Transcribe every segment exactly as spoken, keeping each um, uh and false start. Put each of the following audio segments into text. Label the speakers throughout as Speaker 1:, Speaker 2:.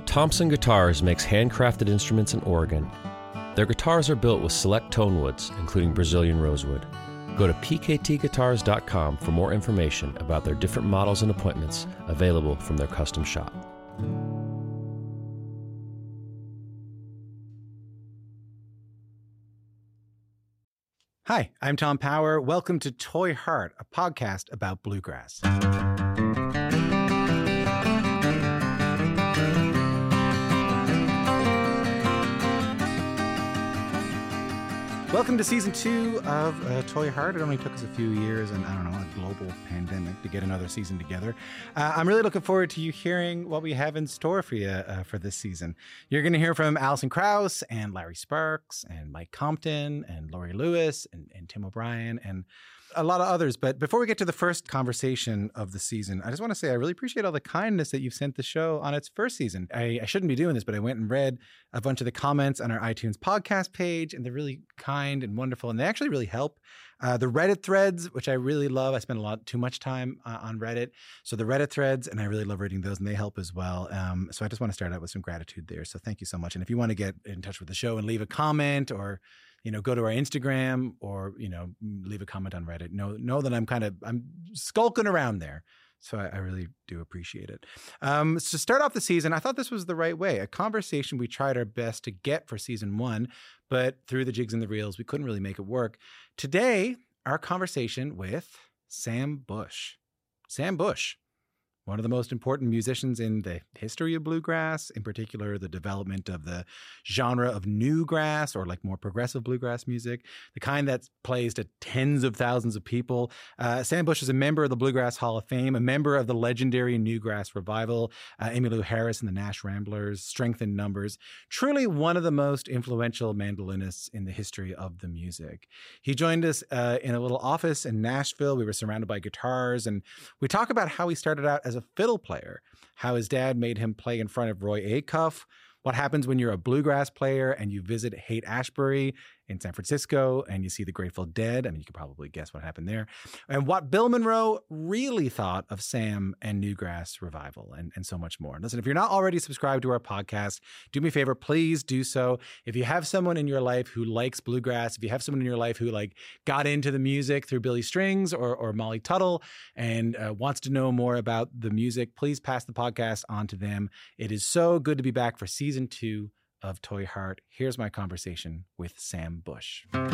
Speaker 1: Thompson Guitars makes handcrafted instruments in Oregon. Their guitars are built with select tone woods, including Brazilian rosewood. Go to p k t guitars dot com for more information about their different models and appointments available from their custom shop.
Speaker 2: Hi, I'm Tom Power. Welcome to Toy Heart, a podcast about bluegrass. Welcome to season two of uh, Toy Heart. It only took us a few years and, I don't know, a global pandemic to get another season together. Uh, I'm really looking forward to you hearing what we have in store for you uh, for this season. You're going to hear from Alison Krauss and Larry Sparks and Mike Compton and Laurie Lewis and, and Tim O'Brien and a lot of others. But before we get to the first conversation of the season, I just want to say I really appreciate all the kindness that you've sent the show on its first season. I, I shouldn't be doing this, but I went and read a bunch of the comments on our iTunes podcast page, and they're really kind and wonderful, and they actually really help. Uh, the Reddit threads, which I really love. I spend a lot too much time uh, on Reddit. So the Reddit threads, and I really love reading those, and they help as well. Um, so I just want to start out with some gratitude there. So thank you so much. And if you want to get in touch with the show and leave a comment or you know, go to our Instagram or, you know, leave a comment on Reddit. Know, know that I'm kind of, I'm skulking around there. So I, I really do appreciate it. Um, so to start off the season, I thought this was the right way. A conversation we tried our best to get for season one, but through the jigs and the reels, we couldn't really make it work. Today, our conversation with Sam Bush. Sam Bush. One of the most important musicians in the history of bluegrass, in particular, the development of the genre of newgrass or like more progressive bluegrass music, the kind that plays to tens of thousands of people. Uh, Sam Bush is a member of the Bluegrass Hall of Fame, a member of the legendary Newgrass Revival, uh, Emmylou Harris and the Nash Ramblers, Strength in Numbers. Truly one of the most influential mandolinists in the history of the music. He joined us uh, in a little office in Nashville. We were surrounded by guitars, and we talk about how he started out as a fiddle player, how his dad made him play in front of Roy Acuff, what happens when you're a bluegrass player and you visit Haight-Ashbury in San Francisco and you see the Grateful Dead. I mean, you could probably guess what happened there. And what Bill Monroe really thought of Sam and Newgrass Revival and, and so much more. Listen, if you're not already subscribed to our podcast, do me a favor, please do so. If you have someone in your life who likes bluegrass, if you have someone in your life who like got into the music through Billy Strings or, or Molly Tuttle and uh, wants to know more about the music, please pass the podcast on to them. It is so good to be back for season two of Toy Heart. Here's my conversation with Sam Bush. We've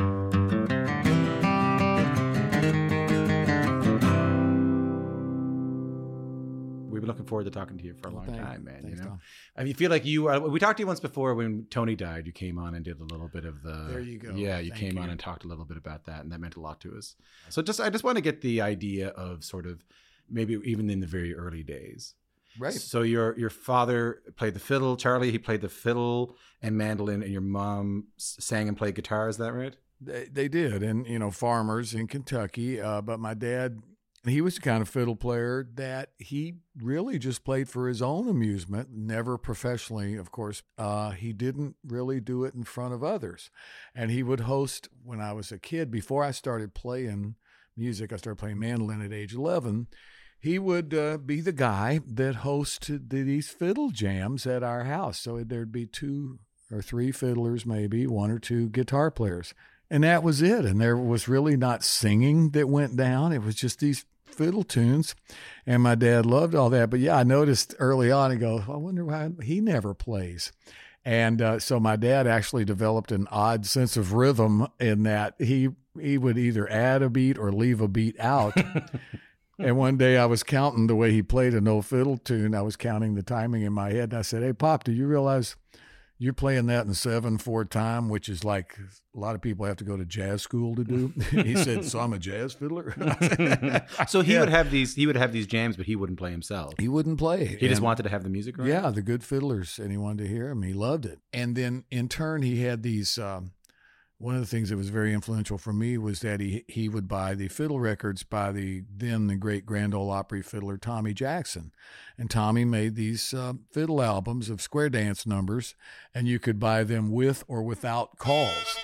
Speaker 2: been looking forward to talking to you for a long
Speaker 3: Thank
Speaker 2: time, man.
Speaker 3: Thanks,
Speaker 2: you know,
Speaker 3: Tom.
Speaker 2: I mean, you feel like you are. We talked to you once before when Tony died. You came on and did a little bit of the.
Speaker 3: There you go.
Speaker 2: Yeah, you
Speaker 3: Thank
Speaker 2: came
Speaker 3: you.
Speaker 2: on and talked a little bit about that, and that meant a lot to us. So, just I just want to get the idea of sort of maybe even in the very early days.
Speaker 3: Right.
Speaker 2: So your your father played the fiddle, Charlie. He played the fiddle and mandolin, and your mom sang and played guitar. Is that right?
Speaker 3: They, they did. And, you know, farmers in Kentucky. Uh, but my dad, he was the kind of fiddle player that he really just played for his own amusement, never professionally, of course. Uh, he didn't really do it in front of others. And he would host when I was a kid, before I started playing music, I started playing mandolin at age eleven. He would uh, be the guy that hosted these fiddle jams at our house. So there'd be two or three fiddlers, maybe one or two guitar players. And that was it. And there was really not singing that went down. It was just these fiddle tunes. And my dad loved all that. But yeah, I noticed early on, I go, I wonder why he never plays. And uh, so my dad actually developed an odd sense of rhythm in that he he would either add a beat or leave a beat out. And one day I was counting the way he played an old fiddle tune. I was counting the timing in my head. And I said, hey, Pop, do you realize you're playing that in seven four time, which is like a lot of people have to go to jazz school to do? He said, so I'm a jazz fiddler?
Speaker 2: So he
Speaker 3: Yeah.
Speaker 2: would have these he would have these jams, but he wouldn't play himself.
Speaker 3: He wouldn't play.
Speaker 2: He just
Speaker 3: And-
Speaker 2: wanted to have the music right?
Speaker 3: Yeah, the good fiddlers, and he wanted to hear them. He loved it. And then in turn, he had these, um, one of the things that was very influential for me was that he he would buy the fiddle records by the then the great Grand Ole Opry fiddler Tommy Jackson. And Tommy made these uh, fiddle albums of square dance numbers, and you could buy them with or without calls.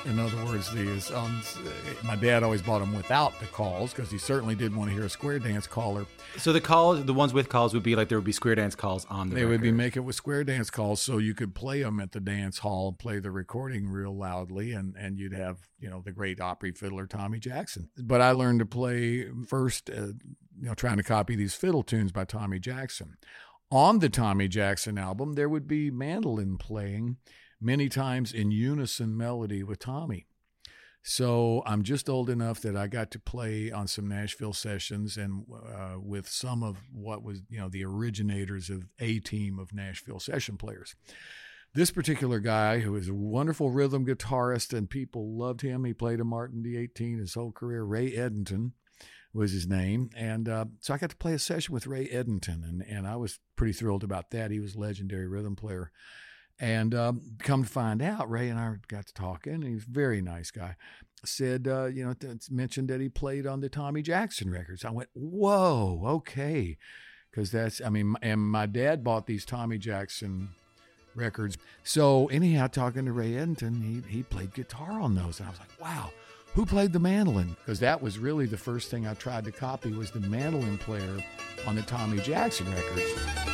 Speaker 3: In other words, the um, my dad always bought them without the calls because he certainly didn't want to hear a square dance caller.
Speaker 2: So the calls, the ones with calls would be like there would be square dance calls on the
Speaker 3: They
Speaker 2: record.
Speaker 3: would be making it with square dance calls so you could play them at the dance hall, play the recording real loudly, and, and you'd have, you know, the great Opry fiddler Tommy Jackson. But I learned to play first, uh, you know, trying to copy these fiddle tunes by Tommy Jackson. On the Tommy Jackson album, there would be mandolin playing many times in unison melody with Tommy. So I'm just old enough that I got to play on some Nashville sessions and uh, with some of what was, you know, the originators of a team of Nashville session players. This particular guy, who is a wonderful rhythm guitarist and people loved him, he played a Martin D eighteen his whole career. Ray Edenton was his name. And uh, so I got to play a session with Ray Edenton, and, and I was pretty thrilled about that. He was a legendary rhythm player. And um, come to find out, Ray and I got to talking, and he was a very nice guy. Said, uh, you know, th- mentioned that he played on the Tommy Jackson records. I went, whoa, okay. Because that's, I mean, and my dad bought these Tommy Jackson records. So anyhow, talking to Ray Edenton, he, he played guitar on those. And I was like, wow, who played the mandolin? Because that was really the first thing I tried to copy was the mandolin player on the Tommy Jackson records.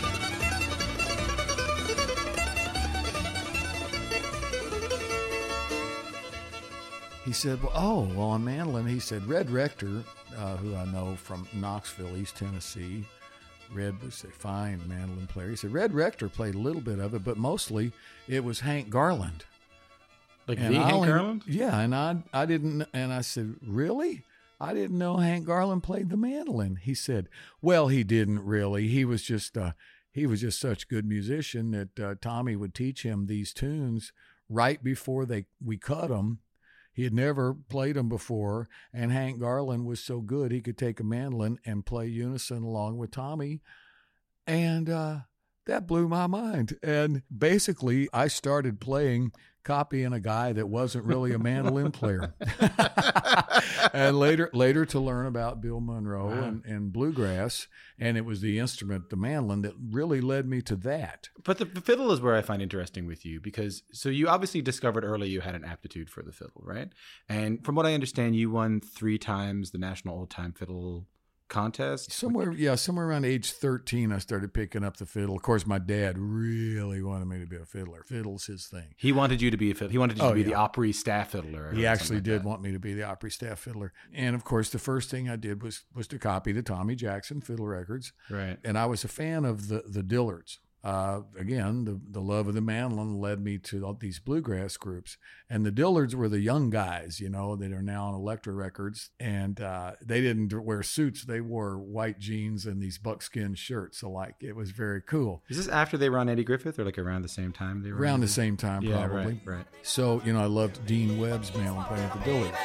Speaker 3: He said, well, oh, well, on mandolin, he said, Red Rector, uh, who I know from Knoxville, East Tennessee. Red was a fine mandolin player. He said, Red Rector played a little bit of it, but mostly it was Hank Garland.
Speaker 2: Like
Speaker 3: And
Speaker 2: the
Speaker 3: I
Speaker 2: Hank
Speaker 3: only-
Speaker 2: Garland?
Speaker 3: Yeah, and I, I didn't, and I said, really? I didn't know Hank Garland played the mandolin. He said, well, he didn't really. He was just, uh, he was just such a good musician that uh, Tommy would teach him these tunes right before they we cut them. He had never played them before, and Hank Garland was so good he could take a mandolin and play unison along with Tommy, and uh, that blew my mind. And basically, I started playing, copying a guy that wasn't really a mandolin player. And later later to learn about Bill Monroe
Speaker 2: Wow.
Speaker 3: and, and bluegrass, and it was the instrument, the mandolin, that really led me to that.
Speaker 2: But the, the fiddle is where I find interesting with you because so you obviously discovered early you had an aptitude for the fiddle, right? And from what I understand, you won three times the National Old Time Fiddle Contest.
Speaker 3: Somewhere, yeah, somewhere around age thirteen, I started picking up the fiddle. Of course, my dad really wanted me to be a fiddler. Fiddle's his thing.
Speaker 2: He wanted you to be a fiddle. He wanted you
Speaker 3: Oh,
Speaker 2: to be
Speaker 3: yeah.
Speaker 2: the Opry staff fiddler. or
Speaker 3: He
Speaker 2: something
Speaker 3: actually
Speaker 2: like
Speaker 3: did
Speaker 2: that.
Speaker 3: want me to be the Opry staff fiddler. And of course, the first thing I did was was to copy the Tommy Jackson fiddle records.
Speaker 2: Right.
Speaker 3: And I was a fan of the the Dillards. Uh, again, the, the love of the mandolin led me to all these bluegrass groups. And the Dillards were the young guys, you know, that are now on Elektra Records. And uh, they didn't wear suits. They wore white jeans and these buckskin shirts. So, like, it was very cool.
Speaker 2: Is this after they were on Eddie Griffith or like around the same time they were
Speaker 3: Around
Speaker 2: on
Speaker 3: the
Speaker 2: Eddie?
Speaker 3: same time,
Speaker 2: Yeah,
Speaker 3: probably.
Speaker 2: right, right.
Speaker 3: So, you know, I loved Dean Webb's mandolin playing with the Dillards.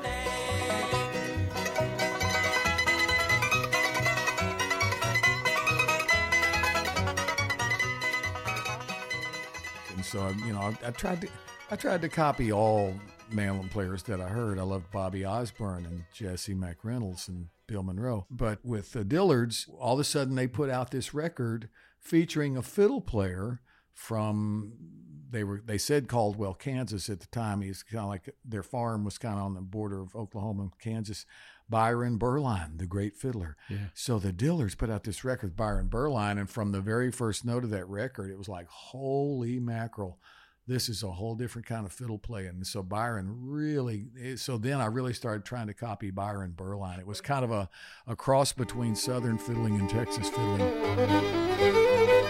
Speaker 3: And so, I- you know, I, I tried to, I tried to copy all mandolin players that I heard. I loved Bobby Osborne and Jesse McReynolds and Bill Monroe. But with the Dillards, all of a sudden they put out this record featuring a fiddle player from they were they said Caldwell, Kansas at the time. He's kind of like their farm was kind of on the border of Oklahoma and Kansas. Byron Berline, the great fiddler.
Speaker 2: Yeah.
Speaker 3: So the Dillards put out this record with Byron Berline, and from the very first note of that record, it was like, holy mackerel, this is a whole different kind of fiddle playing. And so Byron really, so then I really started trying to copy Byron Berline. It was kind of a, a cross between Southern fiddling and Texas fiddling.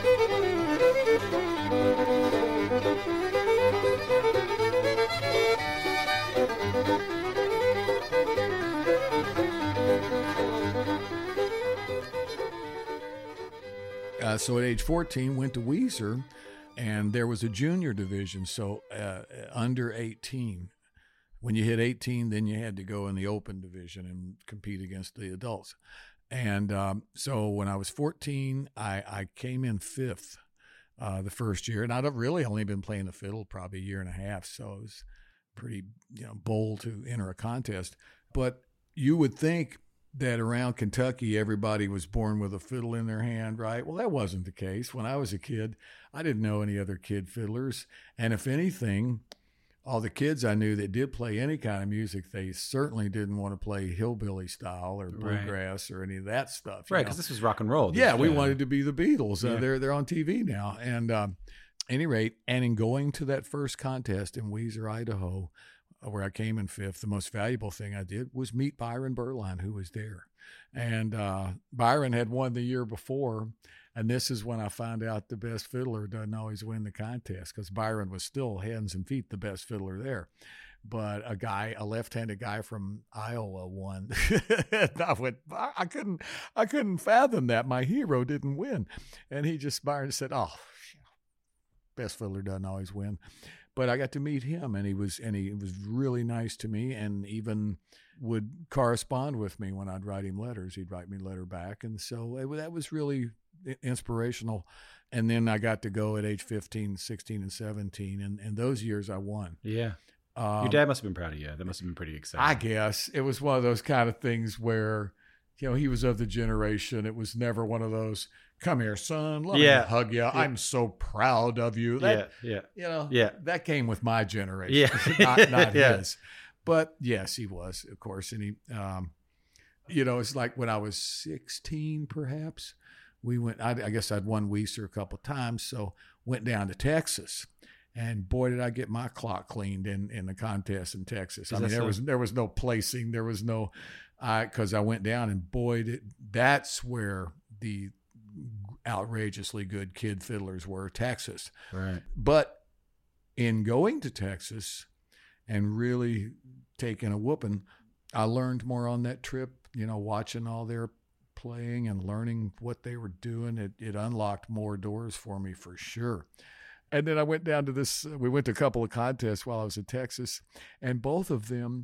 Speaker 3: Uh, so at age fourteen, went to Weezer, and there was a junior division, so uh, under eighteen. When you hit eighteen, then you had to go in the open division and compete against the adults. And um, so when I was fourteen, I, I came in fifth uh, the first year, and I'd really only been playing the fiddle probably a year and a half, so it was pretty, you know, bold to enter a contest. But you would think that around Kentucky, everybody was born with a fiddle in their hand, right? Well, that wasn't the case. When I was a kid, I didn't know any other kid fiddlers. And if anything, all the kids I knew that did play any kind of music, they certainly didn't want to play hillbilly style or bluegrass right. or any of that stuff.
Speaker 2: Right, because this was rock and roll.
Speaker 3: Yeah, we wanted to be the Beatles. Uh, yeah. They're they're on T V now. And um, any rate, and in going to that first contest in Weiser, Idaho, where I came in fifth, the most valuable thing I did was meet Byron Berline, who was there. And uh, Byron had won the year before. And this is when I found out the best fiddler doesn't always win the contest, because Byron was still hands and feet the best fiddler there. But a guy, a left-handed guy from Iowa won. I went, I couldn't, I couldn't fathom that. My hero didn't win. And he just, Byron said, oh, best fiddler doesn't always win. But I got to meet him, and he was, and he was really nice to me, and even would correspond with me when I'd write him letters. He'd write me a letter back. And so it, that was really inspirational. And then I got to go at age fifteen, sixteen, and seventeen. And, and those years I won.
Speaker 2: Yeah.
Speaker 3: Um,
Speaker 2: Your dad must have been proud of you. That must have been pretty exciting.
Speaker 3: I guess it was one of those kind of things where, you know, he was of the generation. It was never one of those, come here, son, let
Speaker 2: yeah.
Speaker 3: me hug you. Yeah. I'm so proud of you. That,
Speaker 2: yeah. Yeah.
Speaker 3: You know,
Speaker 2: yeah.
Speaker 3: that came with my generation,
Speaker 2: yeah.
Speaker 3: not, not
Speaker 2: yeah.
Speaker 3: his. But yes, he was, of course. And he, um, you know, it's like when I was sixteen, perhaps, we went, I, I guess I'd won Weiser a couple of times. So went down to Texas, and boy, did I get my clock cleaned in, in the contest in Texas.
Speaker 2: Is
Speaker 3: I mean, there
Speaker 2: so?
Speaker 3: was, there was no placing. There was no, I, cause I went down, and boy, did, that's where the outrageously good kid fiddlers were, Texas.
Speaker 2: Right.
Speaker 3: But in going to Texas and really taking a whooping, I learned more on that trip, you know, watching all their playing and learning what they were doing. It, it unlocked more doors for me for sure. And then I went down to this, we went to a couple of contests while I was in Texas, and both of them,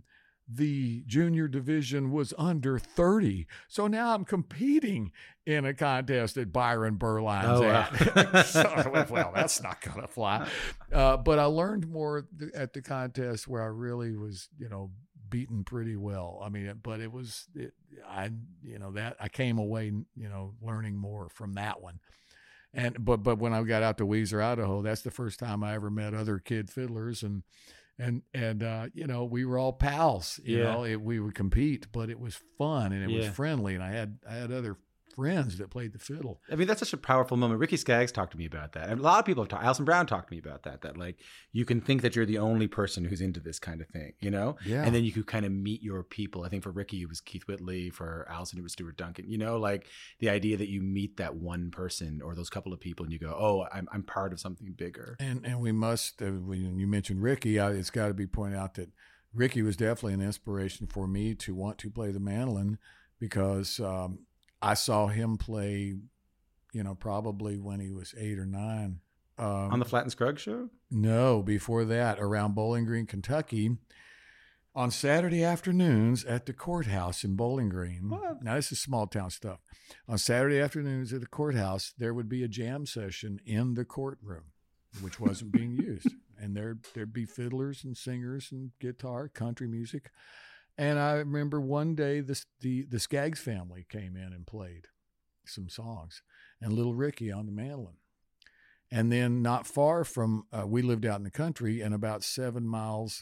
Speaker 3: the junior division was under thirty. So now I'm competing in a contest at Byron Berline's
Speaker 2: oh,
Speaker 3: at.
Speaker 2: wow.
Speaker 3: So, well, that's not going to fly. Uh, but I learned more at the contest where I really was, you know, beaten pretty well. I mean, but it was, it, I, you know, that I came away, you know, learning more from that one. And, but, but when I got out to Weiser, Idaho, that's the first time I ever met other kid fiddlers. And, and, and, uh, you know, we were all pals, you
Speaker 2: yeah.
Speaker 3: know, it, we would compete, but it was fun and it
Speaker 2: yeah.
Speaker 3: was friendly. And I had, I had other friends that played the fiddle.
Speaker 2: I mean, that's such a powerful moment. Ricky Skaggs talked to me about that. And a lot of people have talked, Alison Brown talked to me about that, that like, you can think that you're the only person who's into this kind of thing, you know?
Speaker 3: Yeah.
Speaker 2: And then you could kind of meet your people. I think for Ricky, it was Keith Whitley. For Alison, it was Stuart Duncan, you know, like the idea that you meet that one person or those couple of people and you go, oh, I'm, I'm part of something bigger.
Speaker 3: And, and we must, uh, when you mentioned Ricky, I, it's got to be pointed out that Ricky was definitely an inspiration for me to want to play the mandolin, because, um, I saw him play, you know, probably when he was eight or nine. Um,
Speaker 2: On the Flatt and Scruggs show?
Speaker 3: No, before that, around Bowling Green, Kentucky, on Saturday afternoons at the courthouse in Bowling Green.
Speaker 2: What?
Speaker 3: Now, this is small town stuff. On Saturday afternoons at the courthouse, there would be a jam session in the courtroom, which wasn't being used. And there, there'd be fiddlers and singers and guitar, country music. And I remember one day this, the, the Skaggs family came in and played some songs, and little Ricky on the mandolin. And then not far from, uh, we lived out in the country, and about seven miles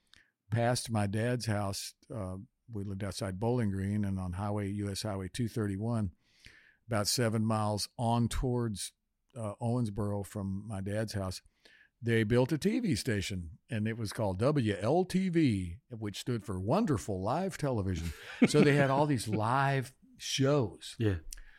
Speaker 3: past my dad's house, uh, we lived outside Bowling Green and on highway, U S Highway two thirty-one, about seven miles on towards uh, Owensboro from my dad's house. They built a T V station, and it was called W L T V, which stood for Wonderful Live Television. So they had all these live shows.
Speaker 2: Yeah.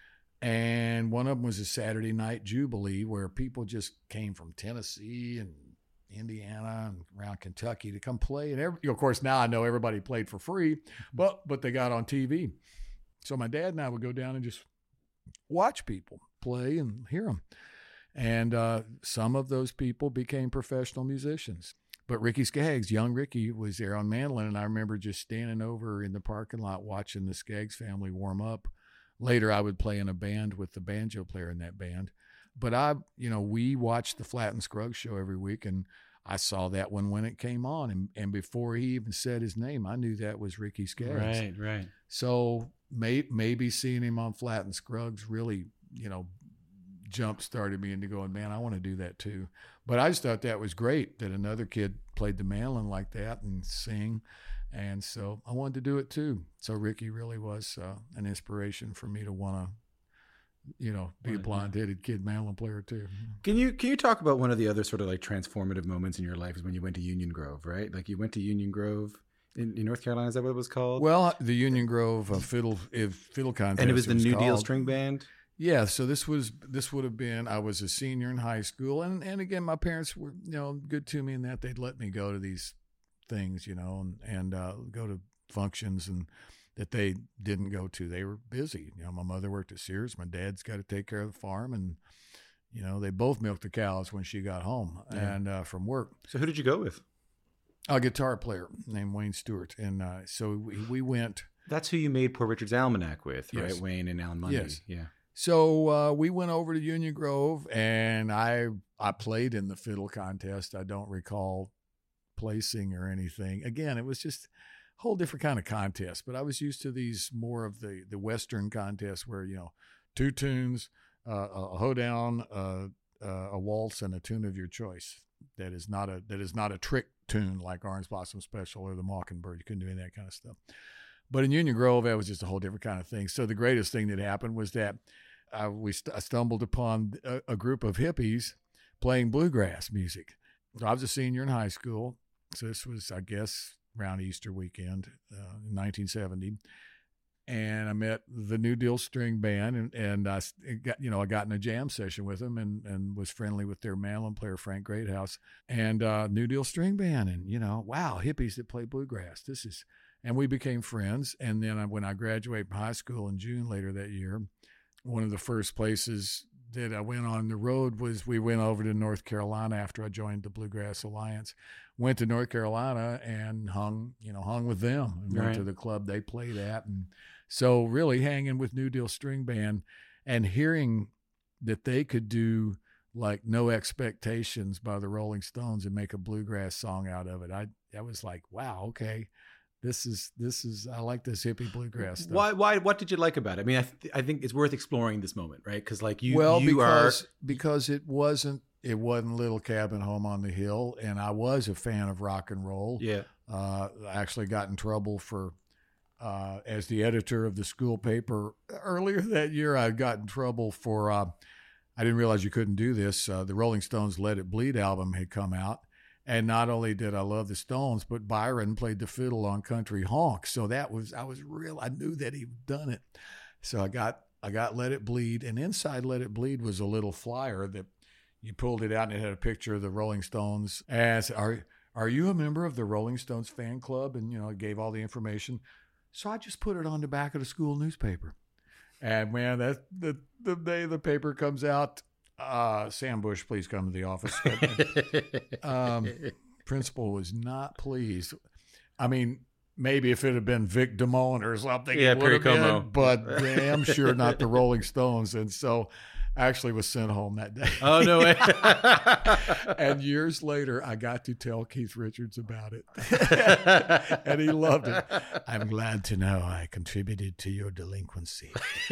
Speaker 3: And one of them was a Saturday night Jubilee, where people just came from Tennessee and Indiana and around Kentucky to come play. And every, of course, now I know everybody played for free, but but they got on T V. So my dad and I would go down and just watch people play and hear them. And uh, some of those people became professional musicians. But Ricky Skaggs, young Ricky, was there on mandolin, and I remember just standing over in the parking lot watching the Skaggs family warm up. Later, I would play in a band with the banjo player in that band. But I, you know, we watched the Flatt and Scruggs show every week, and I saw that one when it came on. And, and before he even said his name, I knew that was Ricky Skaggs.
Speaker 2: Right, right.
Speaker 3: So may, maybe seeing him on Flatt and Scruggs really, you know, jump started me into going, man, I want to do that too. But I just thought that was great that another kid played the mandolin like that and sing. And so I wanted to do it too. So Ricky really was uh, an inspiration for me to want to, you know, be right. a blonde-headed kid mandolin player too.
Speaker 2: Can you can you talk about one of the other sort of like transformative moments in your life is when you went to Union Grove, right? Like you went to Union Grove in, in North Carolina. Is that what it was called?
Speaker 3: Well, the Union Grove uh, fiddle if fiddle contest,
Speaker 2: and it was the
Speaker 3: it was
Speaker 2: New
Speaker 3: called.
Speaker 2: Deal String Band.
Speaker 3: Yeah, so this was this would have been I was a senior in high school, and and again my parents were you know good to me in that they'd let me go to these things, you know, and and uh, go to functions and. That they didn't go to. They were busy. You know, my mother worked at Sears. My dad's got to take care of the farm, and you know, they both milked the cows when she got home yeah. and uh, from work.
Speaker 2: So, who did you go with?
Speaker 3: A guitar player named Wayne Stewart, and uh, so we, we went.
Speaker 2: That's who you made Poor Richard's Almanac with, right?
Speaker 3: Yes.
Speaker 2: Wayne and Alan Mundy.
Speaker 3: Yes.
Speaker 2: Yeah.
Speaker 3: So uh, we went over to Union Grove, and I I played in the fiddle contest. I don't recall placing or anything. Again, it was just. Whole different kind of contest, but I was used to these more of the the Western contests where you know two tunes, uh, a hoedown, uh, uh, a waltz, and a tune of your choice. That is not a that is not a trick tune like Orange Blossom Special or the Mockingbird. You couldn't do any of that kind of stuff. But in Union Grove, that was just a whole different kind of thing. So the greatest thing that happened was that uh, we st- I stumbled upon a, a group of hippies playing bluegrass music. So I was a senior in high school, so this was I guess. around Easter weekend uh, in nineteen seventy, and I met the New Deal String Band, and and I got you know I got in a jam session with them, and and was friendly with their mandolin player Frank Greathouse, and uh, New Deal String Band, and you know wow hippies that play bluegrass. This is, and we became friends. And then I, when I graduated from high school in June later that year, one of the first places that I went on the road was we went over to North Carolina after I joined the Bluegrass Alliance. Went to North Carolina and hung, you know, hung with them and went
Speaker 2: right.
Speaker 3: to the club they played at. And so really hanging with New Deal String Band and hearing that they could do like No Expectations by the Rolling Stones and make a bluegrass song out of it. I, I was like, wow, okay. This is, this is, I like this hippie bluegrass stuff.
Speaker 2: Why, why, what did you like about it? I mean, I, th- I think it's worth exploring this moment, right? Cause like you,
Speaker 3: well,
Speaker 2: you
Speaker 3: because,
Speaker 2: are,
Speaker 3: because it wasn't, It wasn't Little Cabin Home on the Hill, and I was a fan of rock and roll.
Speaker 2: Yeah.
Speaker 3: Uh, I actually got in trouble for, uh, as the editor of the school paper earlier that year, I got in trouble for, uh, I didn't realize you couldn't do this. Uh, the Rolling Stones' Let It Bleed album had come out, and not only did I love the Stones, but Byron played the fiddle on Country Honk. So that was, I was real, I knew that he'd done it. So I got, I got Let It Bleed, and inside Let It Bleed was a little flyer that, you pulled it out and it had a picture of the Rolling Stones. And I said, are, are you a member of the Rolling Stones fan club? And, you know, it gave all the information. So I just put it on the back of the school newspaper. And, man, that the, the day the paper comes out, uh, Sam Bush, please come to the office. um, principal was not pleased. I mean, maybe if it had been Vic Damone or something,
Speaker 2: yeah,
Speaker 3: it would have
Speaker 2: Como.
Speaker 3: been, but damn sure not the Rolling Stones. And so I actually was sent home that day.
Speaker 2: Oh, no way.
Speaker 3: And years later, I got to tell Keith Richards about it. And he loved it. I'm glad to know I contributed to your delinquency.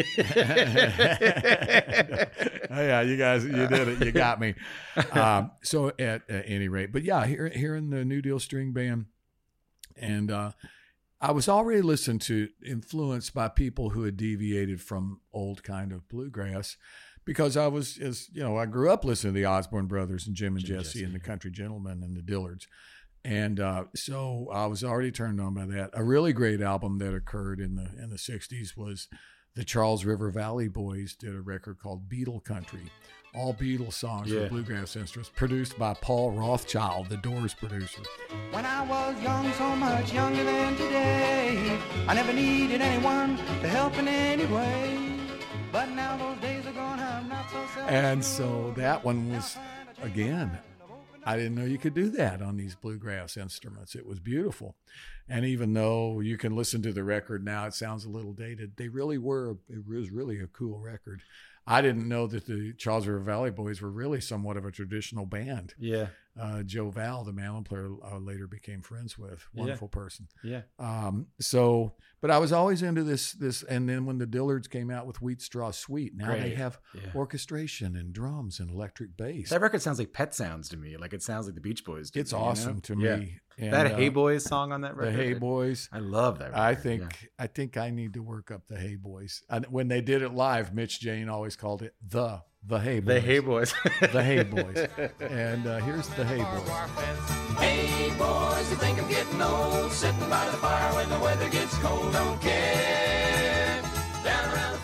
Speaker 3: Yeah, you guys, you did it. You got me. Um, so at, at any rate, but yeah, here, here in the New Deal String Band, and uh, I was already listened to, influenced by people who had deviated from old kind of bluegrass. Because I was, as you know, I grew up listening to the Osborne Brothers and Jim and Jim Jesse, Jesse and the Country Gentlemen and the Dillards. And uh, so I was already turned on by that. A really great album that occurred in the in the sixties was the Charles River Valley Boys did a record called Beatle Country. All Beatles songs
Speaker 2: yeah.
Speaker 3: with bluegrass instruments, produced by Paul Rothchild, the Doors producer.
Speaker 4: When I was young, so much younger than today, I never needed anyone to help in any way. But now those days are gone, I'm not so selfish.
Speaker 3: And so that one was, again, I didn't know you could do that on these bluegrass instruments. It was beautiful. And even though you can listen to the record now, it sounds a little dated. They really were. It was really a cool record. I didn't know that the Charles River Valley Boys were really somewhat of a traditional band.
Speaker 2: Yeah.
Speaker 3: Uh, Joe Val, the mandolin player, uh, later became friends with. Wonderful
Speaker 2: yeah.
Speaker 3: person.
Speaker 2: Yeah.
Speaker 3: Um, so, but I was always into this, this, and then when the Dillards came out with Wheat Straw Sweet, now
Speaker 2: Great.
Speaker 3: they have
Speaker 2: Yeah.
Speaker 3: orchestration and drums and electric bass.
Speaker 2: That record sounds like Pet Sounds to me. Like it sounds like the Beach Boys. To
Speaker 3: It's
Speaker 2: me,
Speaker 3: awesome
Speaker 2: you know?
Speaker 3: to
Speaker 2: yeah.
Speaker 3: me. And,
Speaker 2: that
Speaker 3: uh,
Speaker 2: Hey Boys song on that
Speaker 3: the
Speaker 2: record.
Speaker 3: Hey Boys.
Speaker 2: I love that record.
Speaker 3: I think
Speaker 2: yeah.
Speaker 3: I think I need to work up the Hey Boys. And when they did it live, Mitch Jane always called it the the Hey Boys.
Speaker 2: The Hey Boys.
Speaker 3: The Hey Boys. And uh, here's the Hey Boys.
Speaker 5: Hey boys, you think I'm getting old, sitting by the fire when the weather gets cold, don't care. Down around the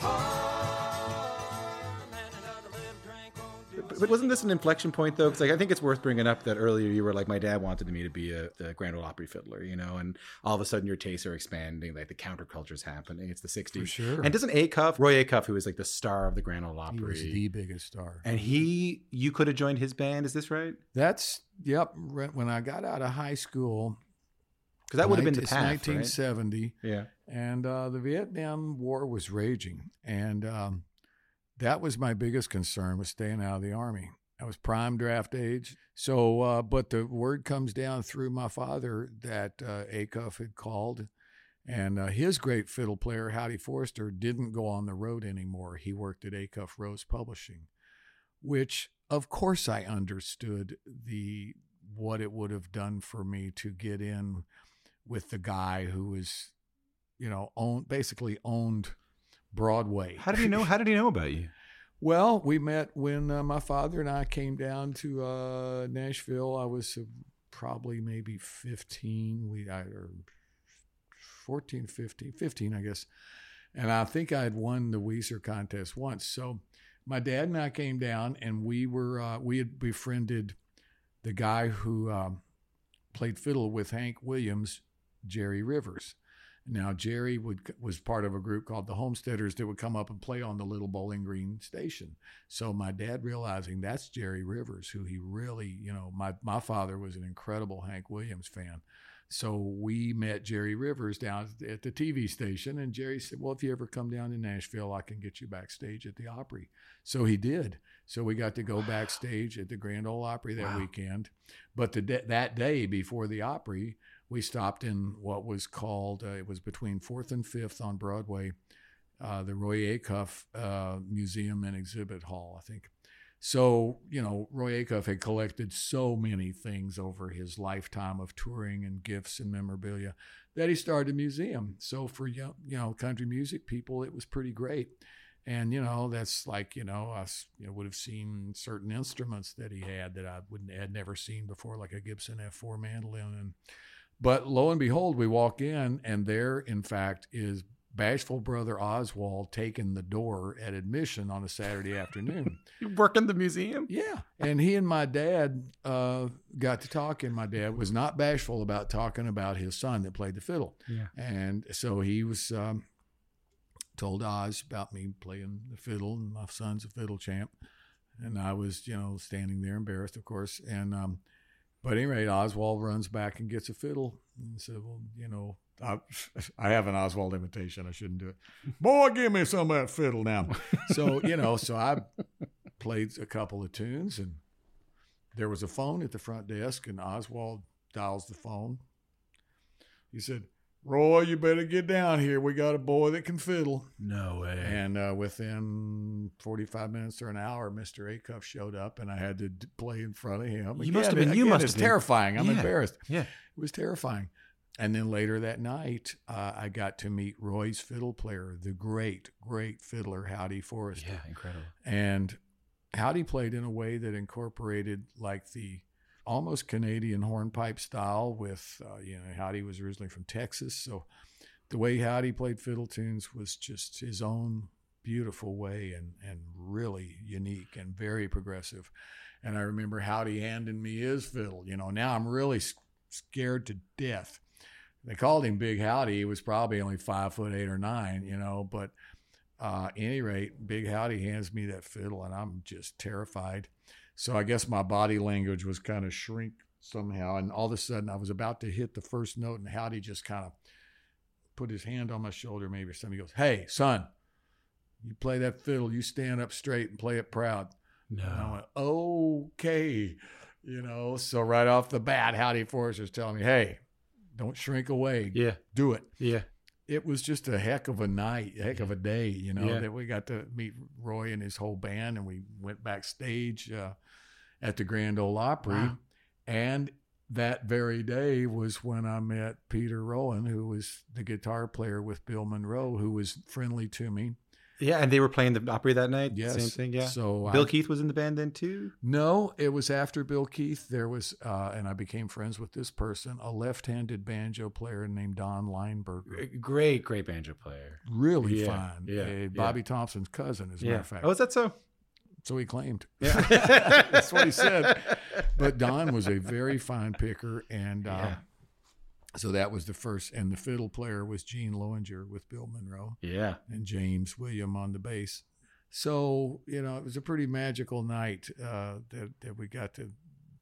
Speaker 5: farm, and another little drink won't do.
Speaker 2: But wasn't this an inflection point though? Because like I think it's worth bringing up that earlier you were like, my dad wanted me to be a the Grand Ole Opry fiddler, you know, and all of a sudden your tastes are expanding, like the counterculture's happening. It's the sixties,
Speaker 3: For sure.
Speaker 2: And doesn't Acuff, Roy Acuff, who was like the star of the Grand Ole Opry,
Speaker 3: He was the biggest star.
Speaker 2: and he, you could have joined his band. Is this right?
Speaker 3: That's, yep. right When I got out of high school,
Speaker 2: Because that would have been the
Speaker 3: it's
Speaker 2: path,
Speaker 3: nineteen seventy,
Speaker 2: right? Yeah.
Speaker 3: and uh, the Vietnam War was raging, and um, that was my biggest concern, was staying out of the Army. I was prime draft age. So, uh, but the word comes down through my father that uh, Acuff had called, and uh, his great fiddle player, Howdy Forrester, didn't go on the road anymore. He worked at Acuff Rose Publishing, which, of course, I understood the what it would have done for me to get in with the guy who was, you know, owned, basically owned Broadway.
Speaker 2: How did he know? How did he know about you?
Speaker 3: Well, we met when uh, my father and I came down to uh, Nashville. I was uh, probably maybe fifteen. We I, or fourteen, fifteen, fifteen, I guess. And I think I had won the Weezer contest once. So my dad and I came down, and we were uh, we had befriended the guy who um, played fiddle with Hank Williams, Jerry Rivers. Now, Jerry would, was part of a group called the Homesteaders that would come up and play on the little Bowling Green station. So my dad, realizing that's Jerry Rivers, who he really, you know, my, my father was an incredible Hank Williams fan. So we met Jerry Rivers down at the T V station, and Jerry said, well, if you ever come down to Nashville, I can get you backstage at the Opry. So he did. So we got to go backstage at the Grand Ole Opry that
Speaker 2: Wow.
Speaker 3: weekend. But the that day before the Opry, we stopped in what was called, uh, it was between fourth and fifth on Broadway, uh, the Roy Acuff uh, Museum and Exhibit Hall, I think. So, you know, Roy Acuff had collected so many things over his lifetime of touring and gifts and memorabilia that he started a museum. So for, you know, country music people, it was pretty great. And, you know, that's like, you know, I you know, would have seen certain instruments that he had that I wouldn't had never seen before, like a Gibson F four mandolin. And But lo and behold, we walk in, and there, in fact, is bashful brother Oswald taking the door at admission on a Saturday afternoon.
Speaker 2: You work in the museum?
Speaker 3: Yeah. And he and my dad uh, got to talking. My dad was not bashful about talking about his son that played the fiddle.
Speaker 2: Yeah.
Speaker 3: And so he was um, told Oz about me playing the fiddle, and my son's a fiddle champ. And I was, you know, standing there embarrassed, of course. And, um, but anyway, Oswald runs back and gets a fiddle and said, well, you know, I, I have an Oswald imitation. I shouldn't do it. Boy, give me some of that fiddle now. So, you know, so I played a couple of tunes, and there was a phone at the front desk, and Oswald dials the phone. He said, Roy, you better get down here. We got a boy that can fiddle.
Speaker 2: No way.
Speaker 3: And uh, within forty-five minutes or an hour, Mister Acuff showed up, and I had to d- play in front of him.
Speaker 2: You must have been-
Speaker 3: Again,
Speaker 2: you must
Speaker 3: it's
Speaker 2: have been-
Speaker 3: terrifying. I'm
Speaker 2: Yeah.
Speaker 3: embarrassed.
Speaker 2: Yeah.
Speaker 3: It was terrifying. And then later that night, uh, I got to meet Roy's fiddle player, the great, great fiddler, Howdy Forrester.
Speaker 2: Yeah, incredible.
Speaker 3: And Howdy played in a way that incorporated like the almost Canadian hornpipe style with, uh, you know, Howdy was originally from Texas. So the way Howdy played fiddle tunes was just his own beautiful way, and, and really unique and very progressive. And I remember Howdy handing me his fiddle. You know, now I'm really s- scared to death. They called him Big Howdy. He was probably only five foot eight or nine, you know, but uh, at any rate, Big Howdy hands me that fiddle, and I'm just terrified. So I guess my body language was kind of shrink, somehow. And all of a sudden I was about to hit the first note, and Howdy just kind of put his hand on my shoulder, maybe or something. He goes, "Hey, son, you play that fiddle, you stand up straight and play it proud."
Speaker 2: No.
Speaker 3: And I went, okay. You know, so right off the bat, Howdy Forrester's telling me, "Hey, don't shrink away.
Speaker 2: Yeah.
Speaker 3: Do it."
Speaker 2: Yeah.
Speaker 3: It was just a heck of a night, a heck of a day, you know,
Speaker 2: Yeah.
Speaker 3: that we got to meet Roy and his whole band, and we went backstage uh, at the Grand Ole Opry.
Speaker 2: Wow.
Speaker 3: And that very day was when I met Peter Rowan, who was the guitar player with Bill Monroe, who was friendly to me.
Speaker 2: Yeah, and they were playing the Opry that night.
Speaker 3: Yes.
Speaker 2: Same thing. Yeah.
Speaker 3: So
Speaker 2: Bill
Speaker 3: I,
Speaker 2: Keith was in the band then too.
Speaker 3: No, it was after Bill Keith. There was, uh, and I became friends with this person, a left-handed banjo player named Don Lineberger.
Speaker 2: Great, great banjo player.
Speaker 3: Really
Speaker 2: Yeah,
Speaker 3: fine.
Speaker 2: yeah,
Speaker 3: Uh,
Speaker 2: yeah.
Speaker 3: Bobby Thompson's cousin, as a
Speaker 2: Yeah.
Speaker 3: matter of fact.
Speaker 2: Oh, is that so?
Speaker 3: So he claimed.
Speaker 2: Yeah.
Speaker 3: That's what he said. But Don was a very fine picker, and uh,
Speaker 2: Yeah.
Speaker 3: so that was the first. And the fiddle player was Gene Lowinger with Bill Monroe,
Speaker 2: Yeah.
Speaker 3: and James William on the bass. So, you know, it was a pretty magical night uh, that, that we got to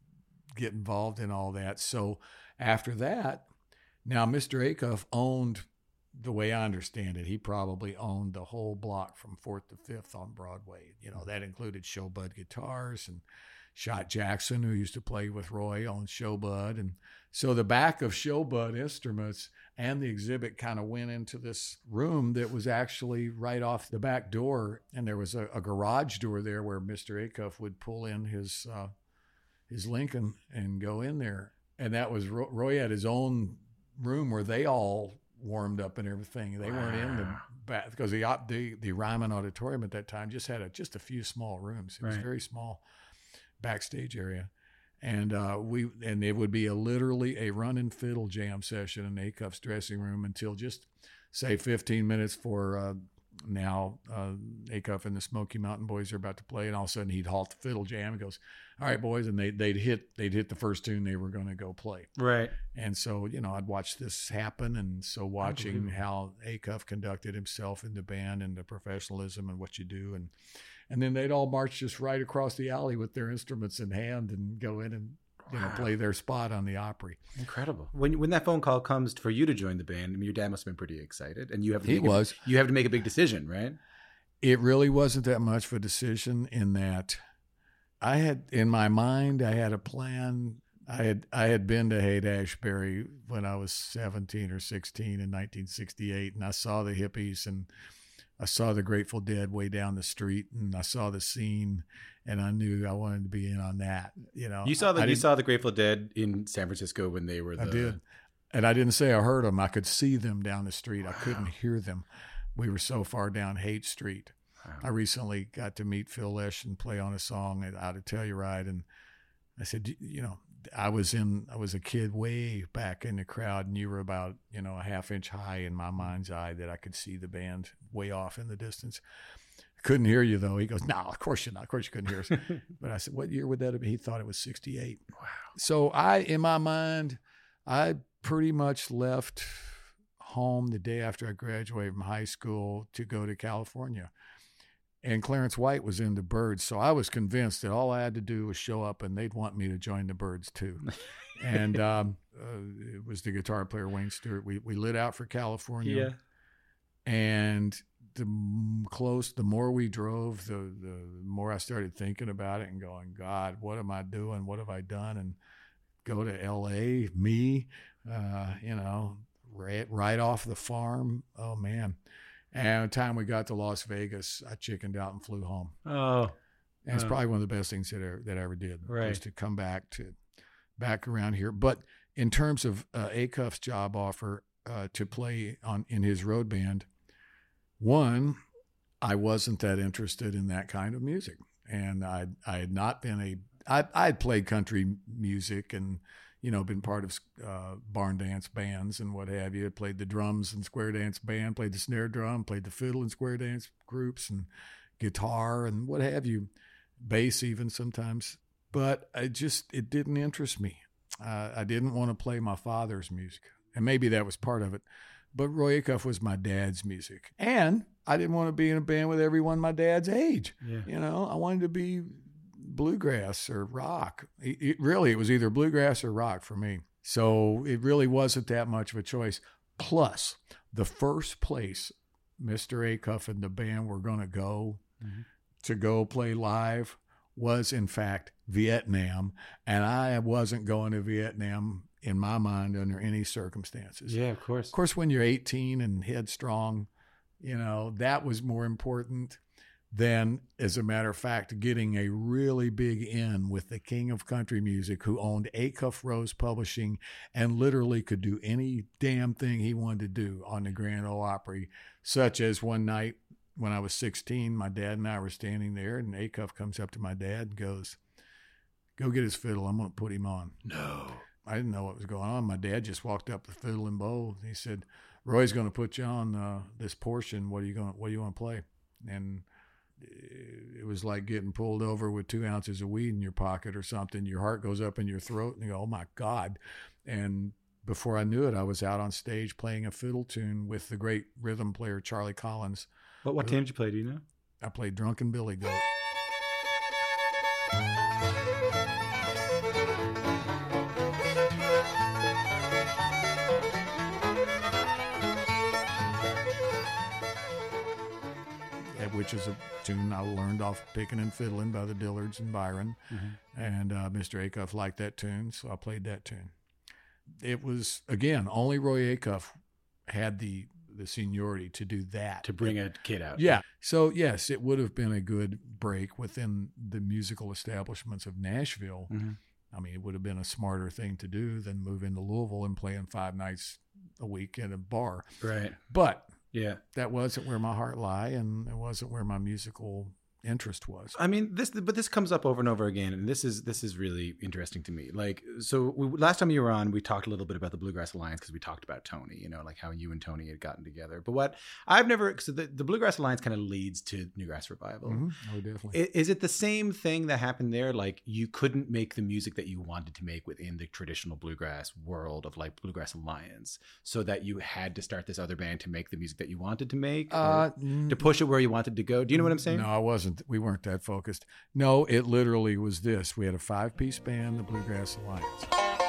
Speaker 3: get involved in all that. So after that, now Mister Acuff owned, the way I understand it, he probably owned the whole block from fourth to fifth on Broadway. You know, that included Showbud Guitars, and Shot Jackson, who used to play with Roy, owned Showbud. And so the back of Showbud Instruments and the exhibit kind of went into this room that was actually right off the back door. And there was a, a garage door there where Mister Acuff would pull in his uh, his Lincoln and go in there. And that was, Roy had his own room where they all warmed up and everything. They weren't in the back because the, the the Ryman Auditorium at that time just had a, just a few small rooms. It was
Speaker 2: Right.
Speaker 3: very small backstage area. And uh, we and it would be a literally a run and fiddle jam session in Acuff's dressing room until just say fifteen minutes for uh, now uh, Acuff and the Smoky Mountain Boys are about to play, and all of a sudden he'd halt the fiddle jam and goes, "All right, boys," and they they'd hit they'd hit the first tune they were going to go play.
Speaker 2: Right.
Speaker 3: And so, you know, I'd watch this happen, and so watching how Acuff conducted himself in the band and the professionalism and what you do, and and then they'd all march just right across the alley with their instruments in hand and go in and, you know, play their spot on the Opry.
Speaker 2: Incredible. When when that phone call comes for you to join the band, I mean, your dad must have been pretty excited, and you have to
Speaker 3: He
Speaker 2: make a-
Speaker 3: was.
Speaker 2: you have to make a big decision, right?
Speaker 3: It really wasn't that much of a decision in that I had, in my mind, I had a plan. I had I had been to Haight-Ashbury when I was seventeen or sixteen in nineteen sixty-eight, and I saw the hippies, and I saw the Grateful Dead way down the street, and I saw the scene, and I knew I wanted to be in on that. You know,
Speaker 2: You saw the
Speaker 3: I
Speaker 2: you
Speaker 3: didn't-
Speaker 2: saw the Grateful Dead in San Francisco when they were the
Speaker 3: I did. And I didn't say I heard them. I could see them down the street. I couldn't hear them. We were so far down Haight Street. I recently got to meet Phil Lesh and play on a song at Out of Telluride. And I said, you know, I was in, I was a kid way back in the crowd, and you were about, you know, a half inch high in my mind's eye that I could see the band way off in the distance. Couldn't hear you though. He goes, "No, of course you're not. Of course you couldn't hear us." But I said, "What year would that have been?" He thought it was sixty-eight. Wow. So I, in my mind, I pretty much left home the day after I graduated from high school to go to California. And Clarence White was in the Byrds, so I was convinced that all I had to do was show up, and they'd want me to join the Byrds too. And um, uh, it was the guitar player Wayne Stewart. We we lit out for California, and the m- close, the more we drove, the the more I started thinking about it and going, "God, what am I doing? What have I done?" And go to L A, me, uh, you know, right, right off the farm. Oh man. And by the time we got to Las Vegas, I chickened out and flew home.
Speaker 2: Oh,
Speaker 3: And it's
Speaker 2: Oh.
Speaker 3: probably one of the best things that I, that I ever did,
Speaker 2: Right.
Speaker 3: was to come back to back around here. But in terms of uh, Acuff's job offer uh, to play on in his road band, one, I wasn't that interested in that kind of music, and I I had not been a I I had played country music and, you know, been part of uh, barn dance bands and what have you. I played the drums and square dance band, played the snare drum, played the fiddle and square dance groups, and guitar and what have you, bass even sometimes. But I just, it didn't interest me. Uh, I didn't want to play my father's music, and maybe that was part of it. But Roy Acuff was my dad's music, and I didn't want to be in a band with everyone my dad's age.
Speaker 2: Yeah.
Speaker 3: You know, I wanted to be bluegrass or rock. It, it really, it was either bluegrass or rock for me. So it really wasn't that much of a choice. Plus, the first place Mister Acuff and the band were going to go mm-hmm. to go play live was, in fact, Vietnam. And I wasn't going to Vietnam, in my mind, under any circumstances.
Speaker 2: Yeah, of course.
Speaker 3: Of course, when you're eighteen and headstrong, you know, that was more important than, as a matter of fact, getting a really big in with the king of country music, who owned Acuff Rose Publishing and literally could do any damn thing he wanted to do on the Grand Ole Opry, such as one night when I was sixteen, my dad and I were standing there, and Acuff comes up to my dad and goes, "Go get his fiddle. I'm going to put him on."
Speaker 2: No.
Speaker 3: I didn't know what was going on. My dad just walked up the fiddle and bow. He said, "Roy's going to put you on uh, this portion. What are you going? What do you want to play?" And it was like getting pulled over with two ounces of weed in your pocket or something. Your heart goes up in your throat, and you go, "Oh my God!" And before I knew it, I was out on stage playing a fiddle tune with the great rhythm player Charlie Collins.
Speaker 2: What what tune did you play? Do you know?
Speaker 3: I played Drunken Billy Goat. Which is a tune I learned off Picking and Fiddling by the Dillards and Byron. Mm-hmm. And uh, Mister Acuff liked that tune, so I played that tune. It was, again, only Roy Acuff had the the seniority to do that.
Speaker 2: To bring a kid out.
Speaker 3: Yeah. So, yes, it would have been a good break within the musical establishments of Nashville. Mm-hmm. I mean, it would have been a smarter thing to do than move into Louisville and playing five nights a week at a bar.
Speaker 2: Right.
Speaker 3: But
Speaker 2: yeah,
Speaker 3: that wasn't where my heart lay, and it wasn't where my musical interest was.
Speaker 2: I mean, this, but this comes up over and over again, and this is this is really interesting to me. Like, so we, last time you were on, we talked a little bit about the Bluegrass Alliance because we talked about Tony, you know, like how you and Tony had gotten together. But what I've never, so the, the Bluegrass Alliance kind of leads to Newgrass Revival.
Speaker 3: Mm-hmm. Oh, definitely.
Speaker 2: Is, is it the same thing that happened there? Like, you couldn't make the music that you wanted to make within the traditional bluegrass world of like Bluegrass Alliance, so that you had to start this other band to make the music that you wanted to make,
Speaker 3: uh,
Speaker 2: to push it where you wanted to go. Do you know what I'm saying?
Speaker 3: No, I wasn't. We weren't that focused. No, it literally was this. We had a five-piece band, the Bluegrass Alliance.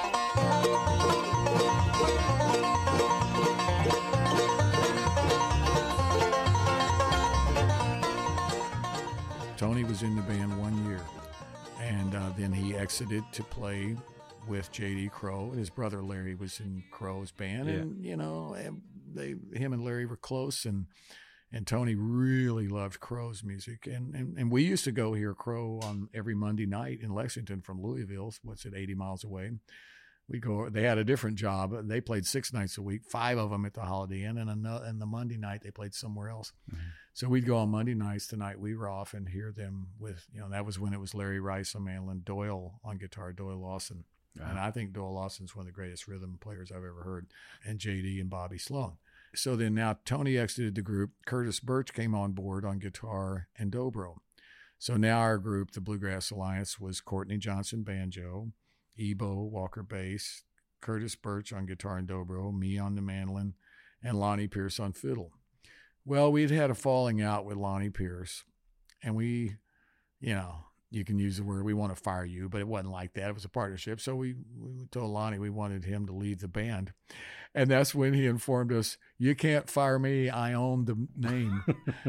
Speaker 3: Tony was in the band one year, and uh, then he exited to play with J D Crowe. His brother Larry was in Crowe's band, yeah. and you know, they, him and Larry were close, and And Tony really loved Crowe's music. And, and and we used to go hear Crowe on every Monday night in Lexington from Louisville. What's it, eighty miles away? We go. They had a different job. They played six nights a week, five of them at the Holiday Inn, and another, and the Monday night they played somewhere else. Mm-hmm. So we'd go on Monday nights, the night we were off, and hear them with, you know, that was when it was Larry Rice on mandolin, Doyle on guitar, Doyle Lawson. Wow. And I think Doyle Lawson's one of the greatest rhythm players I've ever heard, and J D and Bobby Sloan. So then now Tony exited the group. Curtis Birch came on board on guitar and dobro. So now our group, the Bluegrass Alliance, was Courtney Johnson banjo, Ebo Walker bass, Curtis Birch on guitar and dobro, me on the mandolin, and Lonnie Pierce on fiddle. Well, we'd had a falling out with Lonnie Pierce, and we, you know, you can use the word, we want to fire you, but it wasn't like that. It was a partnership. So we, we told Lonnie we wanted him to lead the band. And that's when he informed us, "You can't fire me. I own the name."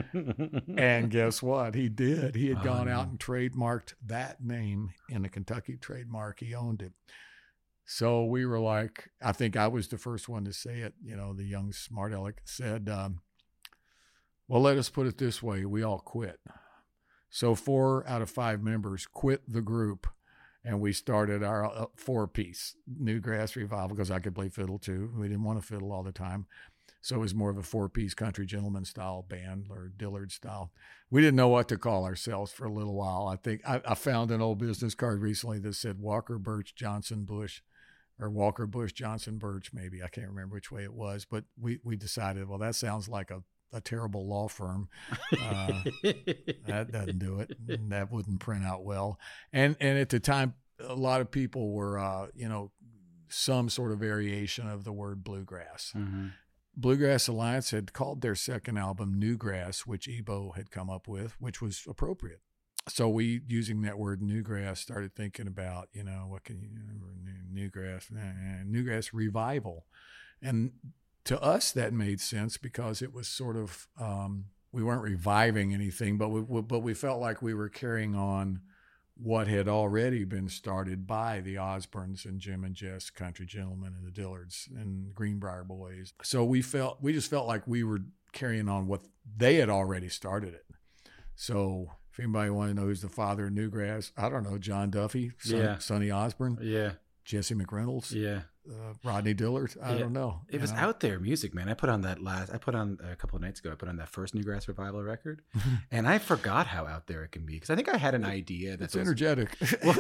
Speaker 3: And guess what? He did. He had gone um, out and trademarked that name in the Kentucky trademark. He owned it. So we were like, I think I was the first one to say it. You know, the young smart aleck said, um, well, let us put it this way. We all quit. So four out of five members quit the group, and we started our four-piece Newgrass Revival because I could play fiddle too. We didn't want to fiddle all the time. So it was more of a four-piece country gentleman style band or Dillard style. We didn't know what to call ourselves for a little while. I think I, I found an old business card recently that said Walker Birch Johnson Bush, or Walker Bush Johnson Birch maybe. I can't remember which way it was, but we, we decided, well, that sounds like a a terrible law firm. Uh, that doesn't do it. That wouldn't print out well. And and at the time, a lot of people were, uh, you know, some sort of variation of the word bluegrass. Mm-hmm. Bluegrass Alliance had called their second album Newgrass, which Ebo had come up with, which was appropriate. so we, using that word newgrass, started thinking about, you know, what can you, new, newgrass, uh, newgrass revival. And to us, that made sense because it was sort of, um, we weren't reviving anything, but we, but we felt like we were carrying on what had already been started by the Osbournes and Jim and Jess, Country Gentlemen, and the Dillards and Greenbrier Boys. So we felt, we just felt like we were carrying on what they had already started it. So if anybody want to know who's the father of newgrass, I don't know, John Duffy, Son,
Speaker 2: Yeah.
Speaker 3: Sonny Osbourne,
Speaker 2: Yeah.
Speaker 3: Jesse McReynolds,
Speaker 2: Yeah.
Speaker 3: uh, Rodney Dillard. I
Speaker 2: Yeah.
Speaker 3: don't know.
Speaker 2: It
Speaker 3: you
Speaker 2: was
Speaker 3: know?
Speaker 2: out there music, man. I put on that last, I put on a couple of nights ago, I put on that first Newgrass Revival record. And I forgot how out there it can be. Because I think I had an idea that
Speaker 3: It's
Speaker 2: those-
Speaker 3: energetic.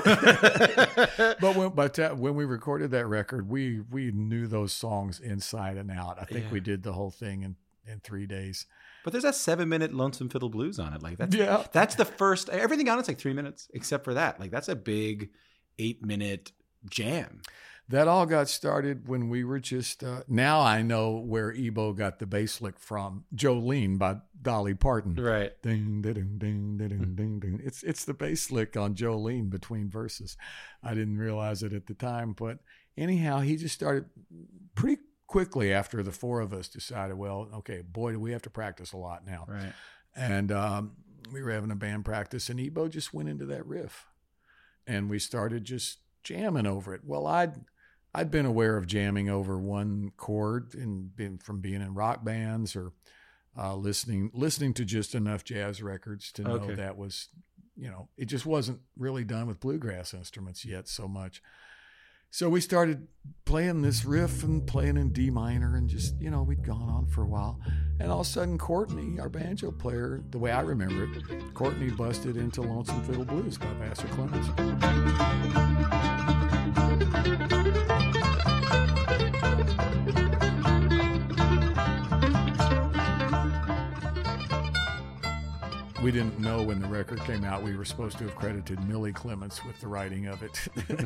Speaker 3: But when, but that, when we recorded that record, we we knew those songs inside and out. I think
Speaker 2: Yeah.
Speaker 3: we did the whole thing in, in three days.
Speaker 2: But there's that seven minute Lonesome Fiddle Blues on it. Like that's
Speaker 3: Yeah.
Speaker 2: that's the first, everything on it's like three minutes except for that. Like that's a big eight minute jam.
Speaker 3: That all got started when we were just, uh, now I know where Ebo got the bass lick from, Jolene by Dolly Parton.
Speaker 2: Right.
Speaker 3: Ding, ding, ding, ding, ding, ding, ding. It's, it's the bass lick on Jolene between verses. I didn't realize it at the time, but anyhow, he just started pretty quickly after the four of us decided, well, okay, boy, do we have to practice a lot now.
Speaker 2: Right.
Speaker 3: And um, we were having a band practice, and Ebo just went into that riff, and we started just jamming over it. Well, I'd I'd been aware of jamming over one chord and been from being in rock bands or uh, listening listening to just enough jazz records to know
Speaker 2: Okay.
Speaker 3: that was, you know, it just wasn't really done with bluegrass instruments yet so much. So we started playing this riff and playing in D minor and just, you know, we'd gone on for a while. And all of a sudden, Courtney, our banjo player, the way I remember it, Courtney busted into Lonesome Fiddle Blues by Vassar Clemens. We didn't know when the record came out we were supposed to have credited Millie Clements with the writing of it.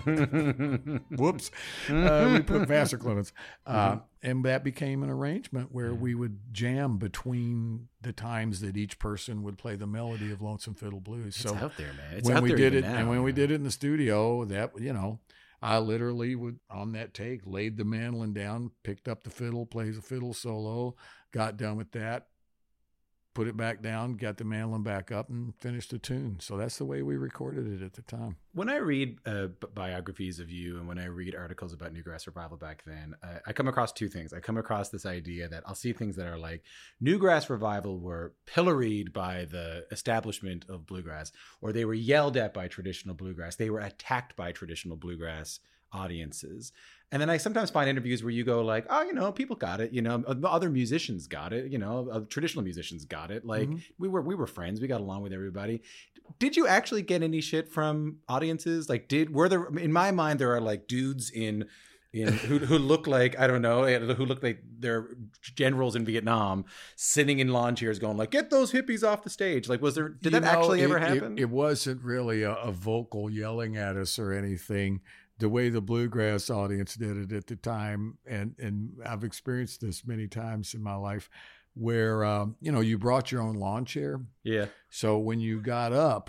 Speaker 3: Whoops. Uh, we put Vassar Clements. Uh, and that became an arrangement where we would jam between the times that each person would play the melody of Lonesome Fiddle Blues.
Speaker 2: It's
Speaker 3: So
Speaker 2: out there, man. It's
Speaker 3: when
Speaker 2: out
Speaker 3: we
Speaker 2: there
Speaker 3: did it,
Speaker 2: even now,
Speaker 3: and when we
Speaker 2: man.
Speaker 3: did it in the studio, that, you know, I literally would, on that take, laid the mandolin down, picked up the fiddle, plays a fiddle solo, got done with that, put it back down, got the mandolin back up, and finished the tune. So that's the way we recorded it at the time.
Speaker 2: When I read uh, b- biographies of you and when I read articles about Newgrass Revival back then, uh, I come across two things. I come across this idea that I'll see things that are like Newgrass Revival were pilloried by the establishment of bluegrass, or they were yelled at by traditional bluegrass. They were attacked by traditional bluegrass audiences. And then I sometimes find interviews where you go like, oh, you know, people got it, you know, other musicians got it, you know, uh, traditional musicians got it. Like
Speaker 3: Mhm.
Speaker 2: we were, we were friends. We got along with everybody. Did you actually get any shit from audiences? Like did, were there, in my mind, there are like dudes in, in who, who look like, I don't know, who look like they're generals in Vietnam sitting in lawn chairs going like, get those hippies off the stage. Like, was there, did
Speaker 3: You
Speaker 2: that
Speaker 3: know,
Speaker 2: actually
Speaker 3: it-
Speaker 2: ever
Speaker 3: it-
Speaker 2: happen?
Speaker 3: It, wasn't really a, a vocal yelling at us or anything. The way the bluegrass audience did it at the time, and and I've experienced this many times in my life, where um, you know, you brought your own lawn chair.
Speaker 2: yeah.
Speaker 3: So when you got up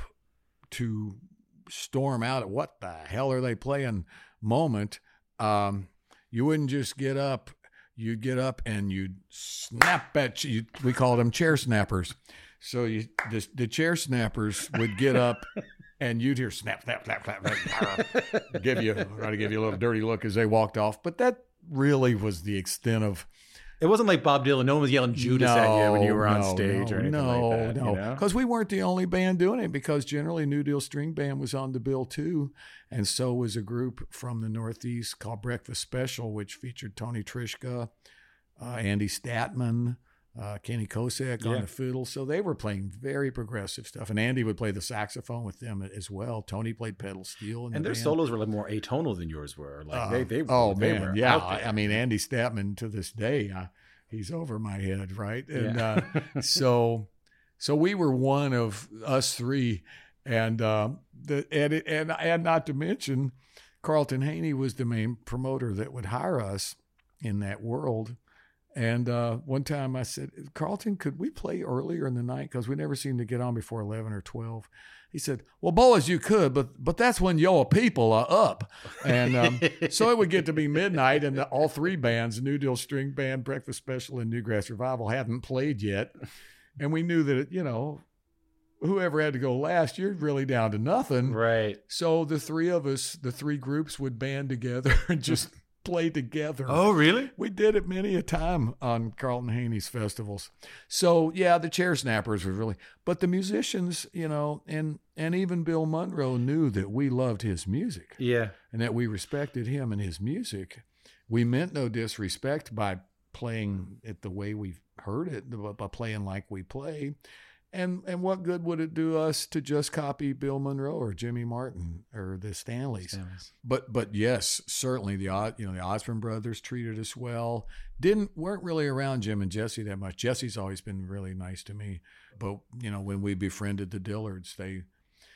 Speaker 3: to storm out at what the hell are they playing moment, um, you wouldn't just get up. You'd get up and you'd snap at you. We called them chair snappers. So you the, the chair snappers would get up and you'd hear snap, snap, snap, snap, snap, give you try to give you a little dirty look as they walked off. But that really was the extent of.
Speaker 2: It wasn't like Bob Dylan. No one was yelling Judas at you when you were on
Speaker 3: no,
Speaker 2: stage
Speaker 3: no,
Speaker 2: or anything
Speaker 3: no,
Speaker 2: like that.
Speaker 3: No,
Speaker 2: you know?
Speaker 3: because we weren't the only band doing it, because generally New Deal String Band was on the bill too. And so was a group from the Northeast called Breakfast Special, which featured Tony Trischka, uh, Andy Statman, uh, Kenny Kosak
Speaker 2: Yeah.
Speaker 3: on the fiddle. So they were playing very progressive stuff. And Andy would play the saxophone with them as well. Tony played pedal steel. In
Speaker 2: And
Speaker 3: the
Speaker 2: their
Speaker 3: band.
Speaker 2: solos were like more atonal than yours were. Like
Speaker 3: Uh,
Speaker 2: they, they,
Speaker 3: oh
Speaker 2: they
Speaker 3: man,
Speaker 2: were
Speaker 3: yeah.
Speaker 2: out there.
Speaker 3: I mean, Andy Statman to this day, uh, he's over my head, right? And
Speaker 2: Yeah.
Speaker 3: uh, so, so we were one of us three, and um, the and, it, and and not to mention, Carlton Haney was the main promoter that would hire us in that world, And uh, one time I said, Carlton, could we play earlier in the night? Because we never seem to get on before eleven or twelve. He said, well, boys, you could, but but that's when your people are up. And um, so it would get to be midnight, and the, all three bands, New Deal String Band, Breakfast Special, and Newgrass Revival, hadn't played yet. And we knew that, you know, whoever had to go last, you're really down to nothing.
Speaker 2: Right.
Speaker 3: So the three of us, the three groups would band together and just play together.
Speaker 2: Oh, really?
Speaker 3: We did it many a time on Carlton Haney's festivals. So yeah, the chair snappers were really, but the musicians, you know, and and even Bill Monroe knew that we loved his music.
Speaker 2: Yeah.
Speaker 3: And that we respected him and his music. We meant no disrespect by playing it the way we heard it, by playing like we play. And and what good would it do us to just copy Bill Monroe or Jimmy Martin or the Stanleys?
Speaker 2: Stanleys.
Speaker 3: But but yes, certainly the Os- you know the Osborne brothers treated us well. Didn't weren't really around Jim and Jesse that much. Jesse's always been really nice to me. But you know when we befriended the Dillards, they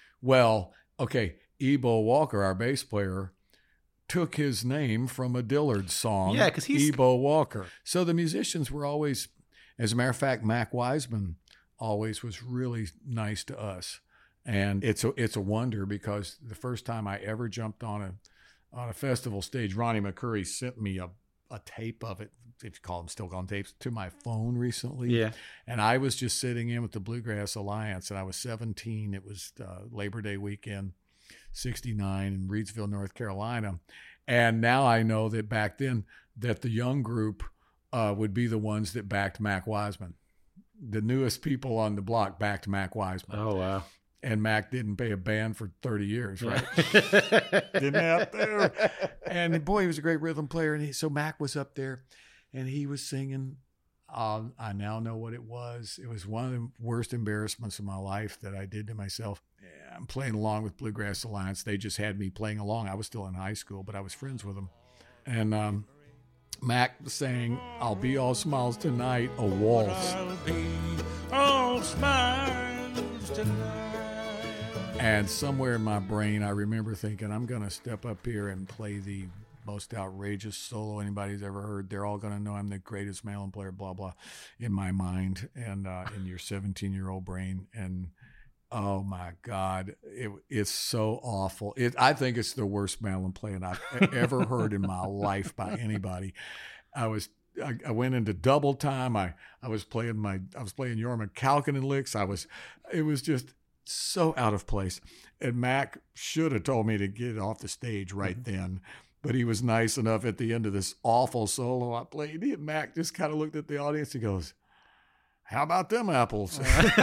Speaker 3: well okay. Ebo Walker, our bass player, took his name from a Dillard song.
Speaker 2: Yeah, because he's
Speaker 3: Ebo Walker. So the musicians were always, as a matter of fact, Mac Wiseman always was really nice to us. And it's a, it's a wonder because the first time I ever jumped on a on a festival stage, Ronnie McCurry sent me a, a tape of it, if you call them still on tapes, to my phone recently.
Speaker 2: Yeah.
Speaker 3: And I was just sitting in with the Bluegrass Alliance, and I was seventeen. It was uh, Labor Day weekend, sixty-nine in Reidsville, North Carolina. And now I know that back then that the young group uh, would be the ones that backed Mac Wiseman. The newest people on the block backed Mac Wiseman.
Speaker 2: Oh, wow.
Speaker 3: And Mac didn't pay a band for thirty years, right? Didn't have to. And boy, he was a great rhythm player. And he, so Mac was up there and he was singing. Um, I now know what it was. It was one of the worst embarrassments of my life that I did to myself. Yeah, I'm playing along with Bluegrass Alliance. They just had me playing along. I was still in high school, but I was friends with them. And um, Mac sang, I'll Be All Smiles Tonight, a waltz.
Speaker 6: I'll be all smiles tonight.
Speaker 3: And somewhere in my brain, I remember thinking, I'm going to step up here and play the most outrageous solo anybody's ever heard. They're all going to know I'm the greatest mandolin player, blah, blah, in my mind and uh, in your seventeen-year-old brain. And, oh, my God, it, it's so awful. It, I think it's the worst mandolin playing I've ever heard in my life by anybody. I was I, I went into double time. I, I was playing my I was playing Jorma Kaukonen licks. I was it was just so out of place. And Mac should have told me to get off the stage right mm-hmm. then. But he was nice enough at the end of this awful solo I played. He and Mac just kind of looked at the audience and goes, how about them apples?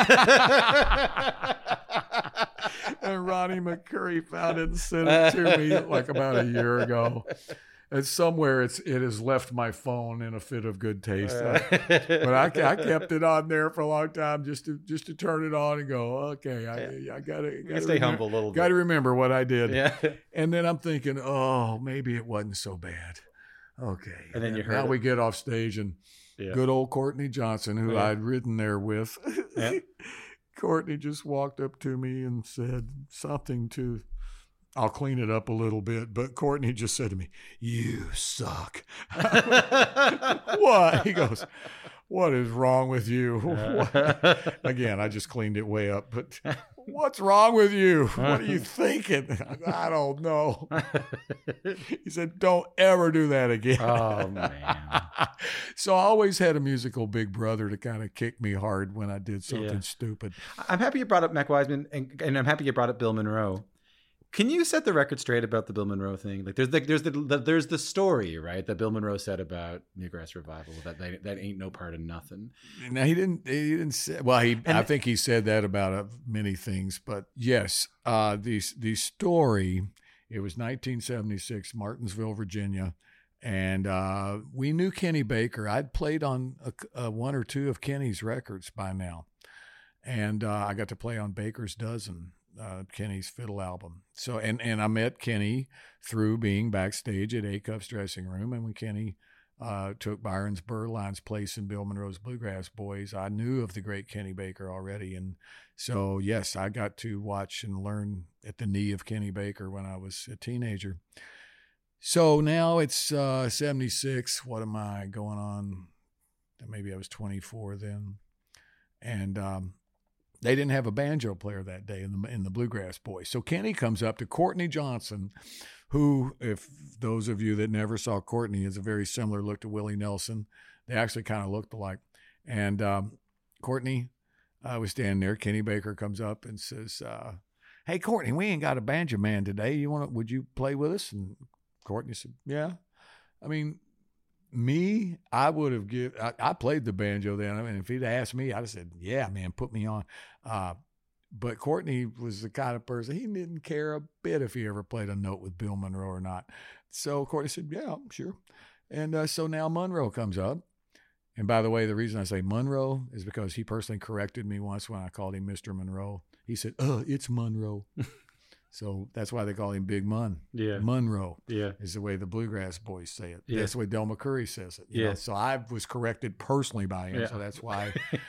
Speaker 3: And Ronnie McCurry found it and sent it to me like about a year ago. And somewhere it's it has left my phone in a fit of good taste. I, but I, I kept it on there for a long time just to just to turn it on and go, okay, I, yeah. I gotta, gotta
Speaker 2: stay
Speaker 3: remember,
Speaker 2: humble a little bit.
Speaker 3: Got to remember what I did.
Speaker 2: Yeah.
Speaker 3: And then I'm thinking, oh, maybe it wasn't so bad. Okay.
Speaker 2: And then you heard
Speaker 3: now
Speaker 2: it.
Speaker 3: we get off stage and
Speaker 2: Yeah.
Speaker 3: good old Courtney Johnson, who
Speaker 2: Yeah.
Speaker 3: I'd ridden there with.
Speaker 2: Yeah.
Speaker 3: Courtney just walked up to me and said something to, I'll clean it up a little bit, but Courtney just said to me, you suck. What? He goes, what is wrong with you? What? Again, I just cleaned it way up, but what's wrong with you? What are you thinking? I don't know. He said, don't ever do that again.
Speaker 2: Oh, man.
Speaker 3: So I always had a musical big brother to kind of kick me hard when I did something
Speaker 2: Yeah.
Speaker 3: stupid.
Speaker 2: I'm happy you brought up Mac Wiseman, and, and I'm happy you brought up Bill Monroe. Can you set the record straight about the Bill Monroe thing? Like, there's the, there's the, the there's the story, right, that Bill Monroe said about Newgrass Revival that that, that ain't no part of nothing.
Speaker 3: Now he didn't. He didn't say. Well, he.
Speaker 2: And-
Speaker 3: I think he said that about uh, many things. But yes, uh, the the story. It was nineteen seventy-six, Martinsville, Virginia, and uh, we knew Kenny Baker. I'd played on a, a one or two of Kenny's records by now, and uh, I got to play on Baker's Dozen. Uh, Kenny's fiddle album. So, and, and I met Kenny through being backstage at A-Cup's dressing room. And when Kenny uh, took Byron's Burline's place in Bill Monroe's Bluegrass Boys, I knew of the great Kenny Baker already. And so, yes, I got to watch and learn at the knee of Kenny Baker when I was a teenager. So now it's uh, seventy-six. What am I going on? maybe I was twenty-four then. And um, they didn't have a banjo player that day in the in the Bluegrass Boys. So Kenny comes up to Courtney Johnson, who, if those of you that never saw Courtney, is a very similar look to Willie Nelson. They actually kind of looked alike. And um, Courtney uh, was standing there. Kenny Baker comes up and says, uh, "Hey, Courtney, we ain't got a banjo man today. You want to? Would you play with us?" And Courtney said, "Yeah." I mean, me, I would have give. I, I played the banjo then. I mean, if he'd asked me, I'd have said, "Yeah, man, put me on." Uh, but Courtney was the kind of person, he didn't care a bit if he ever played a note with Bill Monroe or not. So Courtney said, "Yeah, sure." And uh, so now Monroe comes up. And by the way, the reason I say Monroe is because he personally corrected me once when I called him Mister Monroe. He said, "Uh, it's Monroe." So that's why they call him Big Mun.
Speaker 2: Yeah.
Speaker 3: Monroe
Speaker 2: Yeah.
Speaker 3: is the way the Bluegrass Boys say it.
Speaker 2: Yeah.
Speaker 3: That's the way Del McCoury says it. you
Speaker 2: Yeah.
Speaker 3: know? So I was corrected personally by him.
Speaker 2: Yeah.
Speaker 3: So that's why,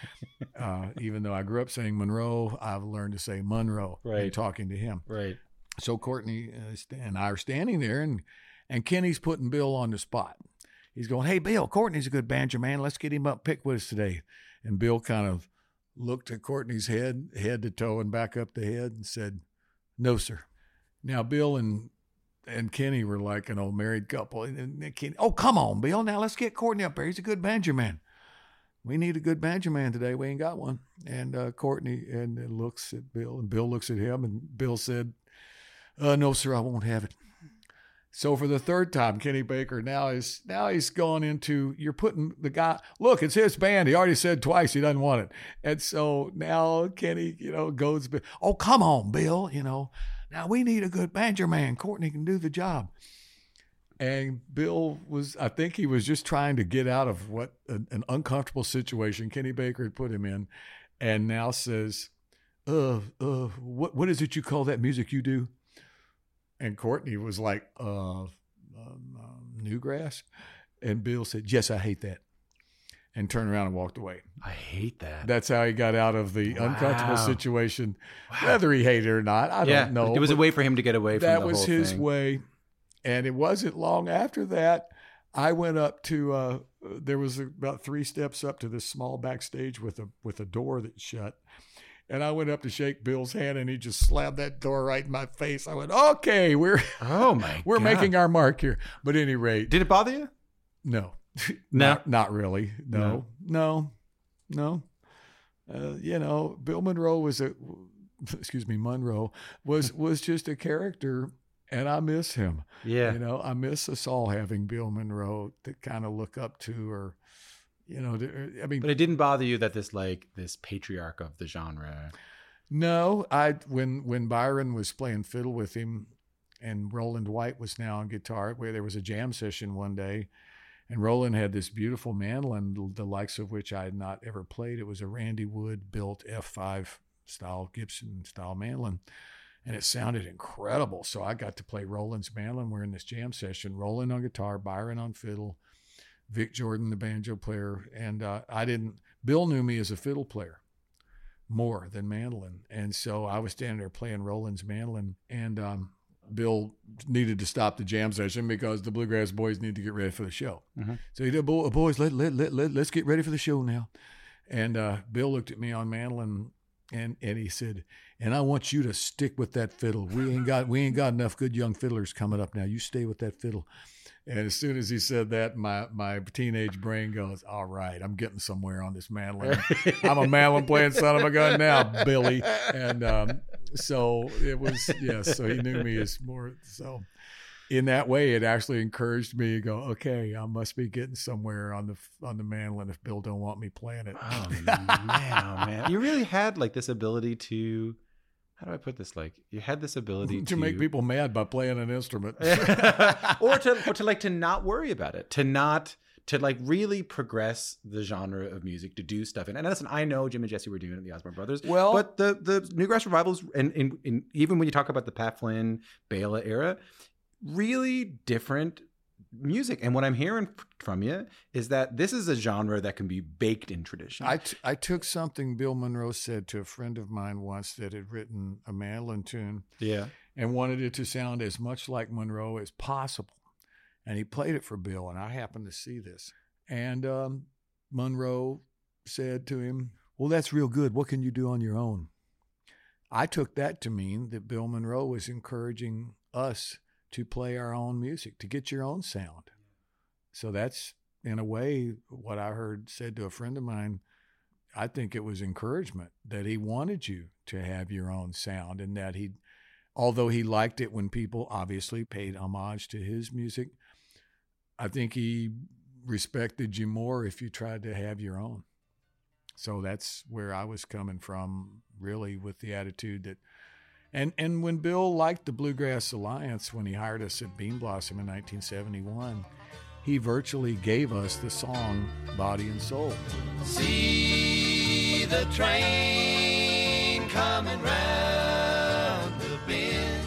Speaker 3: uh, even though I grew up saying Monroe, I've learned to say Monroe in
Speaker 2: Right.
Speaker 3: talking to him.
Speaker 2: Right.
Speaker 3: So Courtney uh, and I are standing there, and, and Kenny's putting Bill on the spot. He's going, "Hey, Bill, Courtney's a good banjo man. Let's get him up pick with us today." And Bill kind of looked at Courtney's head, head to toe, and back up the head and said, "No, sir." Now, Bill and and Kenny were like an old married couple. And, and Kenny, "Oh, come on, Bill. Now let's get Courtney up there. He's a good banjo man. We need a good banjo man today. We ain't got one." And uh, Courtney and uh, looks at Bill, and Bill looks at him, and Bill said, uh, "No, sir, I won't have it." So for the third time, Kenny Baker now is now he's gone into, you're putting the guy, look, it's his band. He already said twice he doesn't want it. And so now Kenny, you know, goes, "Oh, come on, Bill, you know. Now we need a good banjo man. Courtney can do the job." And Bill was, I think he was just trying to get out of what an, an uncomfortable situation Kenny Baker had put him in, and now says, uh, uh, what what is it you call that music you do?" And Courtney was like, uh, um, um, "Newgrass." And Bill said, "Yes, I hate that," and turned around and walked away.
Speaker 2: I hate that.
Speaker 3: That's how he got out of the
Speaker 2: Wow.
Speaker 3: uncomfortable situation, whether he hated it or not. I
Speaker 2: yeah.
Speaker 3: don't know.
Speaker 2: It was a
Speaker 3: but
Speaker 2: way for him to get away from
Speaker 3: that
Speaker 2: the
Speaker 3: was
Speaker 2: whole
Speaker 3: his
Speaker 2: thing.
Speaker 3: way. And it wasn't long after that, I went up to, uh, there was about three steps up to this small backstage with a with a door that shut. And I went up to shake Bill's hand, and he just slammed that door right in my face. I went, "Okay, we're
Speaker 2: Oh, my
Speaker 3: we're
Speaker 2: God.
Speaker 3: making our mark here." But at any rate,
Speaker 2: Did it bother you?
Speaker 3: no,
Speaker 2: No.
Speaker 3: not, not really. No, no, no. Uh, you know, Bill Monroe was a, excuse me, Monroe was was just a character, and I miss him.
Speaker 2: Yeah.
Speaker 3: You know, I miss us all having Bill Monroe to kind of look up to, or, you know, to, I mean,
Speaker 2: But it didn't bother you that this, like, this patriarch of the genre.
Speaker 3: no, I when when Byron was playing fiddle with him, and Roland White was now on guitar, where there was a jam session one day, and Roland had this beautiful mandolin, the likes of which I had not ever played. It was a Randy Wood built F five style Gibson style mandolin, and it sounded incredible. So I got to play Roland's mandolin. We're in this jam session, Roland on guitar, Byron on fiddle, Vic Jordan, the banjo player. And uh, I didn't, Bill knew me as a fiddle player more than mandolin. And so I was standing there playing Roland's mandolin, and um, Bill needed to stop the jam session because the Bluegrass Boys need to get ready for the show.
Speaker 2: Mm-hmm.
Speaker 3: So he did, "Bo- boys, let, let, let, let, let's get ready for the show now." And uh, Bill looked at me on mandolin, and, and he said, "And I want you to stick with that fiddle. We ain't got we ain't got enough good young fiddlers coming up now. You stay with that fiddle." And as soon as he said that, my my teenage brain goes, "All right, I'm getting somewhere on this mandolin. I'm a mandolin playing son of a gun now, Billy." And um, so it was, yes. So he knew me as more. So in that way, it actually encouraged me to go, "Okay, I must be getting somewhere on the on the mandolin if Bill don't want me playing it."
Speaker 2: Oh, man, oh, man. You really had, like, this ability to, how do I put this? Like, you had this ability to,
Speaker 3: to make people mad by playing an instrument.
Speaker 2: or to, or to like, to not worry about it, to not, to like really progress the genre of music, to do stuff. And, and listen, I know Jim and Jesse were doing it, the Osborne Brothers.
Speaker 3: Well-
Speaker 2: but the, the Newgrass Revivals, and, and, and even when you talk about the Pat Flynn, Bela era, really different music. And what I'm hearing from you is that this is a genre that can be baked in tradition.
Speaker 3: I, t- I took something Bill Monroe said to a friend of mine once that had written a mandolin tune
Speaker 2: yeah.
Speaker 3: and wanted it to sound as much like Monroe as possible. And he played it for Bill, and I happened to see this. And um, Monroe said to him, well, that's real good. What can you do on your own? I took that to mean that Bill Monroe was encouraging us to play our own music, to get your own sound. So that's, in a way, what I heard said to a friend of mine. I think it was encouragement that he wanted you to have your own sound, and that he, although he liked it when people obviously paid homage to his music, I think he respected you more if you tried to have your own. So that's where I was coming from, really, with the attitude that, and and when Bill liked the Bluegrass Alliance, when he hired us at Bean Blossom in nineteen seventy-one, he virtually gave us the song Body and Soul.
Speaker 5: See the train coming round the bend,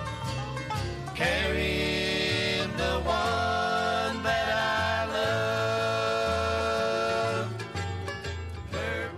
Speaker 5: carrying the one that I love, her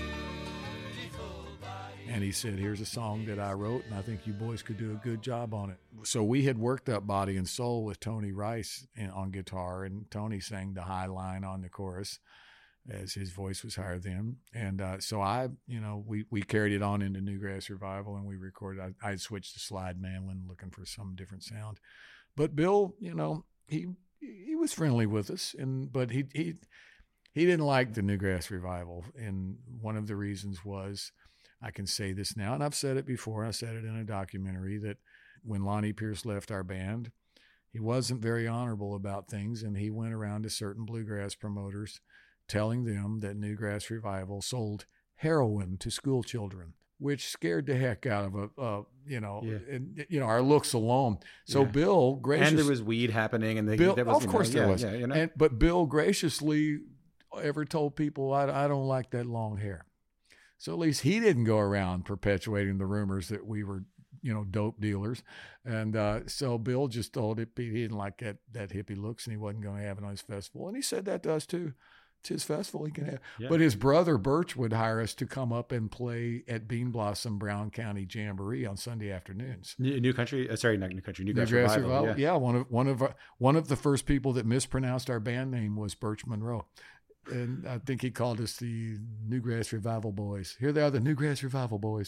Speaker 5: beautiful body.
Speaker 3: And he said, here's a song that I wrote, and I think you boys could do a good job on it. So we had worked up Body and Soul with Tony Rice in, on guitar, and Tony sang the high line on the chorus, as his voice was higher then. And uh, so I, you know, we, we carried it on into Newgrass Revival, and we recorded. I, I switched to slide mandolin, looking for some different sound. But Bill, you know, he he was friendly with us, and but he he he didn't like the Newgrass Revival, and one of the reasons was, I can say this now, and I've said it before. I said it in a documentary, that when Lonnie Pierce left our band, he wasn't very honorable about things, and he went around to certain bluegrass promoters telling them that Newgrass Revival sold heroin to school children, which scared the heck out of a, uh, you know,
Speaker 2: Yeah.
Speaker 3: and, you know, our looks alone. So
Speaker 2: Yeah.
Speaker 3: Bill graciously,
Speaker 2: And there was weed happening, and they,
Speaker 3: Bill,
Speaker 2: there was,
Speaker 3: of
Speaker 2: you
Speaker 3: course
Speaker 2: know,
Speaker 3: there
Speaker 2: yeah,
Speaker 3: was,
Speaker 2: yeah, you know?
Speaker 3: and, but Bill graciously ever told people, I, I don't like that long hair. So at least he didn't go around perpetuating the rumors that we were, you know, dope dealers. And uh, so Bill just told it, he didn't like that, that hippie looks, and he wasn't going to have it on his festival. And he said that to us too. It's his festival, he can have.
Speaker 2: Yeah.
Speaker 3: But his brother Birch would hire us to come up and play at Bean Blossom Brown County Jamboree on Sunday afternoons.
Speaker 2: New, New Country, uh, sorry, not New Country, New
Speaker 3: Newgrass
Speaker 2: Grass
Speaker 3: Revival.
Speaker 2: Revival. Yeah.
Speaker 3: Yeah, one of one of our, one of the first people that mispronounced our band name was Birch Monroe. And I think he called us the Newgrass Revival Boys. Here they are, the Newgrass Revival Boys.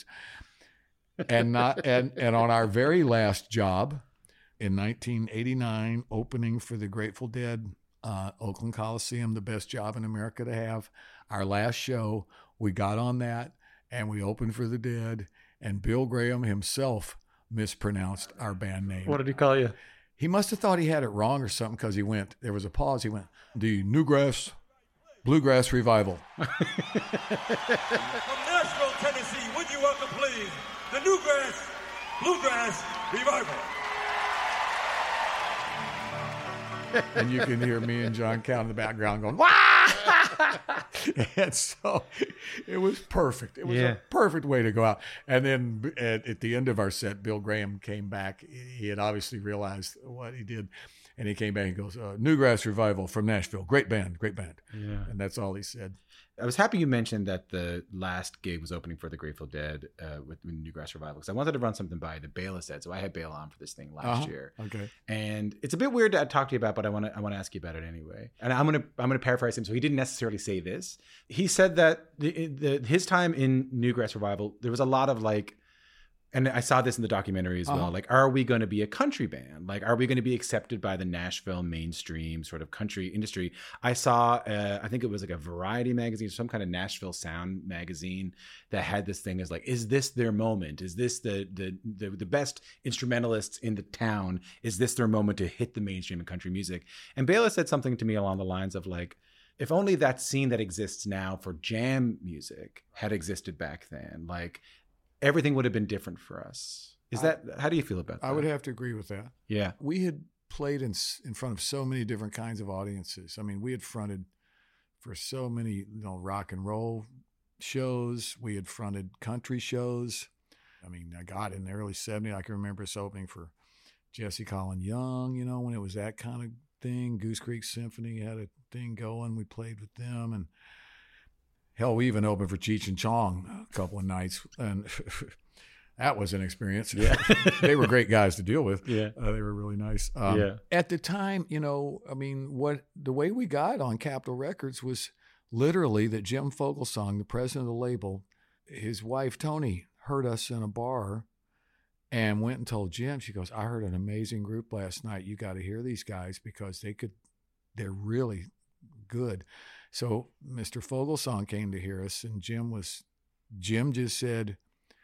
Speaker 3: And not and and on our very last job in nineteen eighty-nine, opening for the Grateful Dead, uh, Oakland Coliseum, the best job in America to have. Our last show, we got on that and we opened for the Dead, and Bill Graham himself mispronounced our band name.
Speaker 2: What did he call you?
Speaker 3: He must have thought he had it wrong or something, because he went, there was a pause, he went, the Newgrass Bluegrass Revival.
Speaker 6: From Nashville, Tennessee, would you welcome, please, the Newgrass Bluegrass Revival.
Speaker 3: And you can hear me and John Count in the background going, wah! And so it was perfect. It was
Speaker 2: Yeah.
Speaker 3: a perfect way to go out. And then at, at the end of our set, Bill Graham came back. He had obviously realized what he did. And he came back and goes, uh, Newgrass Revival from Nashville. Great band, great band.
Speaker 2: Yeah.
Speaker 3: And that's all he said.
Speaker 2: I was happy you mentioned that the last gig was opening for the Grateful Dead uh, with, with Newgrass Revival, because I wanted to run something by that Bela said. So I had Bela on for this thing last
Speaker 3: Uh-huh.
Speaker 2: year,
Speaker 3: Okay.
Speaker 2: and it's a bit weird to talk to you about, but I want to I want to ask you about it anyway. And I'm gonna I'm gonna paraphrase him. So he didn't necessarily say this. He said that the, the, his time in Newgrass Revival, there was a lot of like. And I saw this in the documentary as well.
Speaker 3: Uh-huh.
Speaker 2: Like, are we going to be a country band? Like, are we going to be accepted by the Nashville mainstream sort of country industry? I saw, uh, I think it was like a Variety magazine, some kind of Nashville Sound magazine that had this thing as like, is this their moment? Is this the the the, the best instrumentalists in the town? Is this their moment to hit the mainstream in country music? And Bela said something to me along the lines of like, if only that scene that exists now for jam music had existed back then, like, everything would have been different for us. Is that, how do you feel about that?
Speaker 3: I would have to agree with that.
Speaker 2: Yeah.
Speaker 3: We had played in in front of so many different kinds of audiences. I mean, we had fronted for so many, you know, rock and roll shows. We had fronted country shows. I mean, I got in the early seventies. I can remember us opening for Jesse Colin Young, you know, when it was that kind of thing. Goose Creek Symphony had a thing going. We played with them. And hell, we even opened for Cheech and Chong a couple of nights. And that was an experience.
Speaker 2: Yeah.
Speaker 3: They were great guys to deal with.
Speaker 2: Yeah.
Speaker 3: Uh, they were really nice. Um,
Speaker 2: Yeah.
Speaker 3: At the time, you know, I mean, what the way we got on Capitol Records was literally that Jim Fogelsong, the president of the label, his wife, Tony, heard us in a bar and went and told Jim. She goes, I heard an amazing group last night. You got to hear these guys because they could, they're really good. So Mister Fogelsong came to hear us, and Jim was, Jim just said,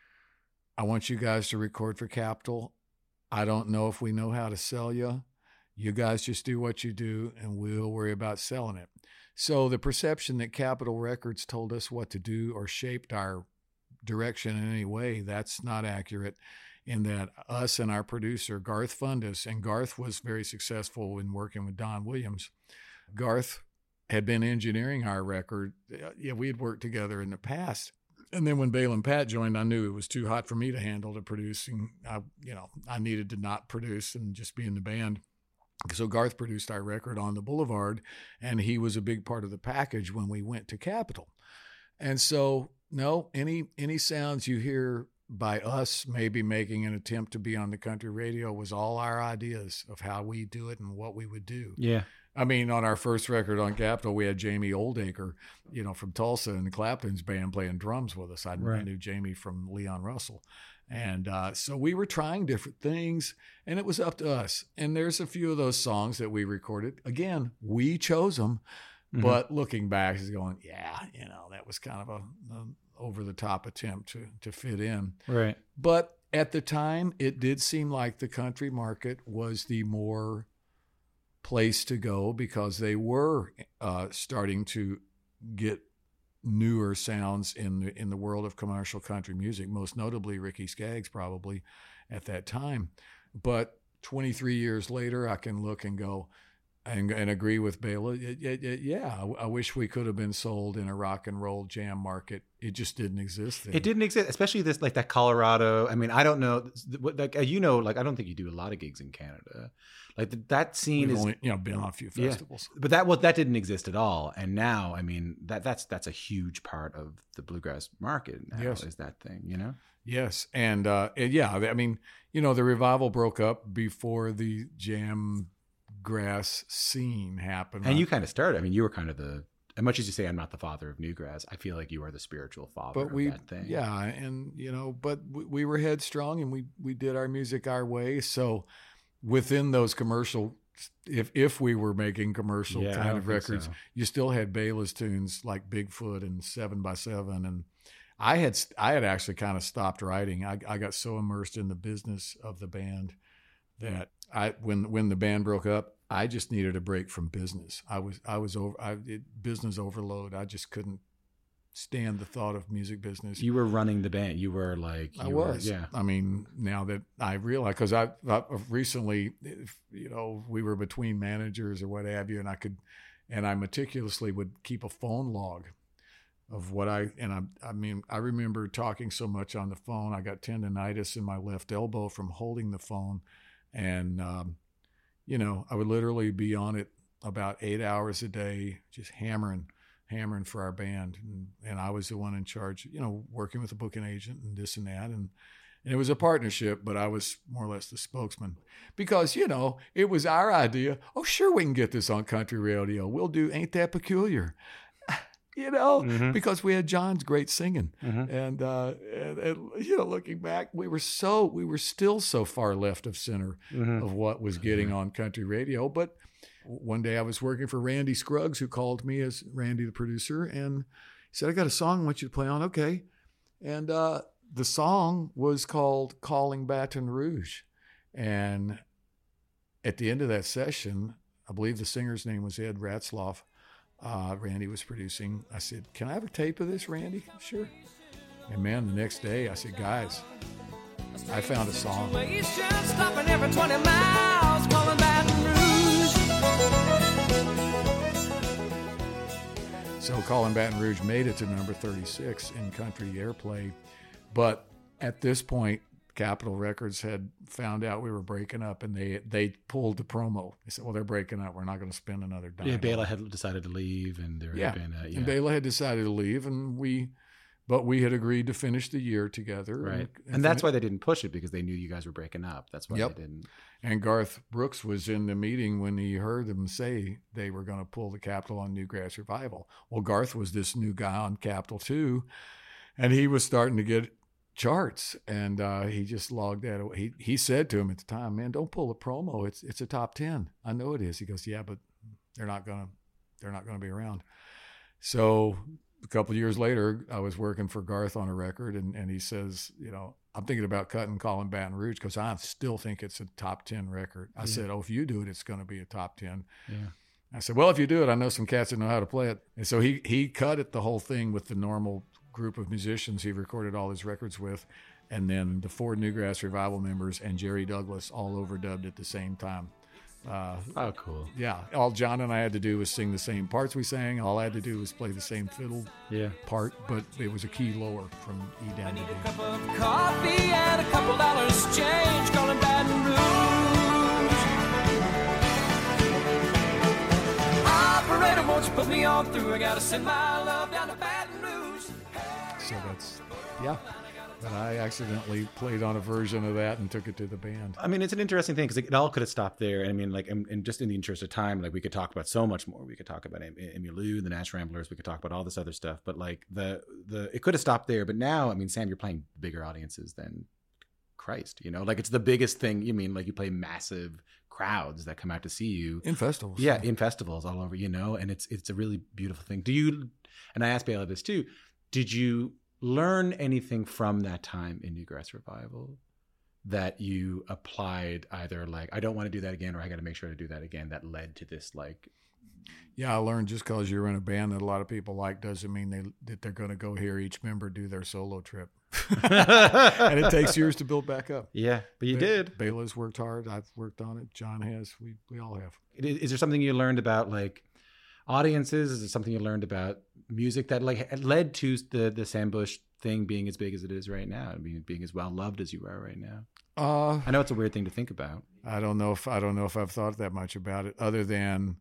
Speaker 3: I want you guys to record for Capitol. I don't know if we know how to sell you. You guys just do what you do, and we'll worry about selling it. So the perception that Capitol Records told us what to do or shaped our direction in any way, that's not accurate, in that us and our producer, Garth Fundus, and Garth was very successful in working with Don Williams. Garth had been engineering our record. Yeah, we had worked together in the past. And then when Bale and Pat joined, I knew it was too hot for me to handle to produce. And I, you know, I needed to not produce and just be in the band. So Garth produced our record On the Boulevard, and he was a big part of the package when we went to Capitol. And so, no, any any sounds you hear by us maybe making an attempt to be on the country radio was all our ideas of how we do it and what we would do.
Speaker 2: Yeah.
Speaker 3: I mean, on our first record on Capitol, we had Jamie Oldacre, you know, from Tulsa and Clapton's band playing drums with us. I, right. I knew Jamie from Leon Russell. And uh, so we were trying different things, and it was up to us. And there's a few of those songs that we recorded. Again, we chose them, mm-hmm. but looking back is going, yeah, you know, that was kind of a, a over-the-top attempt to, to fit in.
Speaker 2: Right.
Speaker 3: But at the time, it did seem like the country market was the more place to go because they were uh, starting to get newer sounds in the in the world of commercial country music, most notably Ricky Skaggs probably at that time. But twenty-three years later, I can look and go and, and agree with Bela. It, it, it, yeah, I, I wish we could have been sold in a rock and roll jam market. It just didn't exist then.
Speaker 2: It didn't exist, especially this like that Colorado. I mean, I don't know, like you know, like I don't think you do a lot of gigs in Canada. Like that scene
Speaker 3: We've
Speaker 2: is,
Speaker 3: only, you know, been on a few festivals,
Speaker 2: yeah, but that was that didn't exist at all. And now, I mean, that that's that's a huge part of the bluegrass market. Now,
Speaker 3: yes,
Speaker 2: is that thing, you know?
Speaker 3: Yes, and uh, yeah, I mean, you know, the revival broke up before the jam grass scene happened,
Speaker 2: and you kind of started. I mean, you were kind of the. As much as you say I'm not the father of newgrass, I feel like you are the spiritual father
Speaker 3: but
Speaker 2: of
Speaker 3: we,
Speaker 2: that thing.
Speaker 3: Yeah, and you know, but we, we were headstrong, and we we did our music our way. So within those commercial, if if we were making commercial
Speaker 2: yeah,
Speaker 3: kind of records,
Speaker 2: so.
Speaker 3: you still had Bela's tunes like Bigfoot and Seven by Seven, and I had I had actually kind of stopped writing. I I got so immersed in the business of the band that I when when the band broke up, I just needed a break from business. I was I was over I, it, business overload. I just couldn't stand the thought of music business.
Speaker 2: You were running the band. You were like you
Speaker 3: I was.
Speaker 2: Were, yeah.
Speaker 3: I mean, now that I realize, because I, I recently, you know, we were between managers or what have you, and I could, and I meticulously would keep a phone log of what I and I. I mean, I remember talking so much on the phone. I got tendonitis in my left elbow from holding the phone, and. Um, You know, I would literally be on it about eight hours a day, just hammering, hammering for our band. And, and I was the one in charge, you know, working with a booking agent and this and that. And, and it was a partnership, but I was more or less the spokesman because, you know, it was our idea. Oh, sure, we can get this on country radio. We'll do Ain't That Peculiar. You know, mm-hmm. because we had John's great singing, mm-hmm. and, uh, and and you know, looking back, we were so we were still so far left of center mm-hmm. of what was getting mm-hmm. on country radio. But one day I was working for Randy Scruggs, who called me as Randy, the producer, and he said, "I got a song I want you to play on." Okay, and uh, the song was called "Calling Baton Rouge," and at the end of that session, I believe the singer's name was Ed Ratzloff. Uh, Randy was producing. I said, "Can I have a tape of this, Randy?" "Sure." And man, the next day I said, "Guys, I found a song." Stopping every twenty miles, calling Baton Rouge. So Calling Baton Rouge made it to number thirty-six in country airplay. But at this point, Capitol Records had found out we were breaking up, and they they pulled the promo. They said, "Well, they're breaking up. We're not going to spend another dime."
Speaker 2: Yeah, Bela had decided to leave, and there
Speaker 3: yeah.
Speaker 2: had been a, yeah.
Speaker 3: And Bela had decided to leave, and we. but we had agreed to finish the year together.
Speaker 2: Right.
Speaker 3: And,
Speaker 2: And,
Speaker 3: and
Speaker 2: that's
Speaker 3: fin-
Speaker 2: why they didn't push it, because they knew you guys were breaking up. That's why
Speaker 3: Yep.
Speaker 2: they didn't.
Speaker 3: And Garth Brooks was in the meeting when he heard them say they were going to pull the Capitol on Newgrass Revival. Well, Garth was this new guy on Capitol too, and he was starting to get charts, and uh, he just logged that away. He he said to him at the time, "Man, don't pull a promo. It's it's a top ten. I know it is." He goes, "Yeah, but they're not gonna they're not gonna be around." So a couple of years later, I was working for Garth on a record, and, and he says, you know, I'm thinking about cutting Calling Baton Rouge because I still think it's a top ten record. I
Speaker 2: Yeah.
Speaker 3: said, oh, if you do it, it's going to be a top ten.
Speaker 2: Yeah.
Speaker 3: I said, well, if you do it, I know some cats that know how to play it. And so he he cut it, the whole thing, with the normal group of musicians he recorded all his records with, and then the four Newgrass Revival members and Jerry Douglas all overdubbed at the same time. Uh,
Speaker 2: Oh, cool.
Speaker 3: yeah, all John and I had to do was sing the same parts we sang. All I had to do was play the same fiddle
Speaker 2: Yeah.
Speaker 3: part, but it was a key lower from E
Speaker 5: I
Speaker 3: down to
Speaker 5: need
Speaker 3: D.
Speaker 5: a cup of coffee and a couple dollars change, calling Baton Rouge. Operator, won't you put me on through? I gotta send my love down to Baton Rouge.
Speaker 3: So that's, yeah. But I accidentally played on a version of that and took it to the band.
Speaker 2: I mean, it's an interesting thing because it all could have stopped there. I mean, like, and, and just in the interest of time, like, we could talk about so much more. We could talk about Em- Emmylou, the Nash Ramblers. We could talk about all this other stuff. But like the the it could have stopped there. But now, I mean, Sam, you're playing bigger audiences than Christ. You know, like, it's the biggest thing. You mean, like, you play massive crowds that come out to see you.
Speaker 3: In festivals.
Speaker 2: Yeah, in festivals all over. You know, and it's it's a really beautiful thing. Do you? And I asked Bela this too. Did you learn anything from that time in Newgrass Revival that you applied, either like, I don't want to do that again, or I got to make sure to do that again, that led to this, like?
Speaker 3: Yeah, I learned just because you're in a band that a lot of people like doesn't mean they that they're going to go hear each member do their solo trip. And it takes years to build back up.
Speaker 2: Yeah, but you
Speaker 3: Be-
Speaker 2: did.
Speaker 3: Bela's worked hard. I've worked on it. John has. We we all have.
Speaker 2: Is, is there something you learned about, like, audiences? Is there something you learned about music that, like, led to the the Sam Bush thing being as big as it is right now, and being, being as well loved as you are right now?
Speaker 3: Uh,
Speaker 2: I know it's a weird thing to think about.
Speaker 3: I don't know if I don't know if I've thought that much about it, other than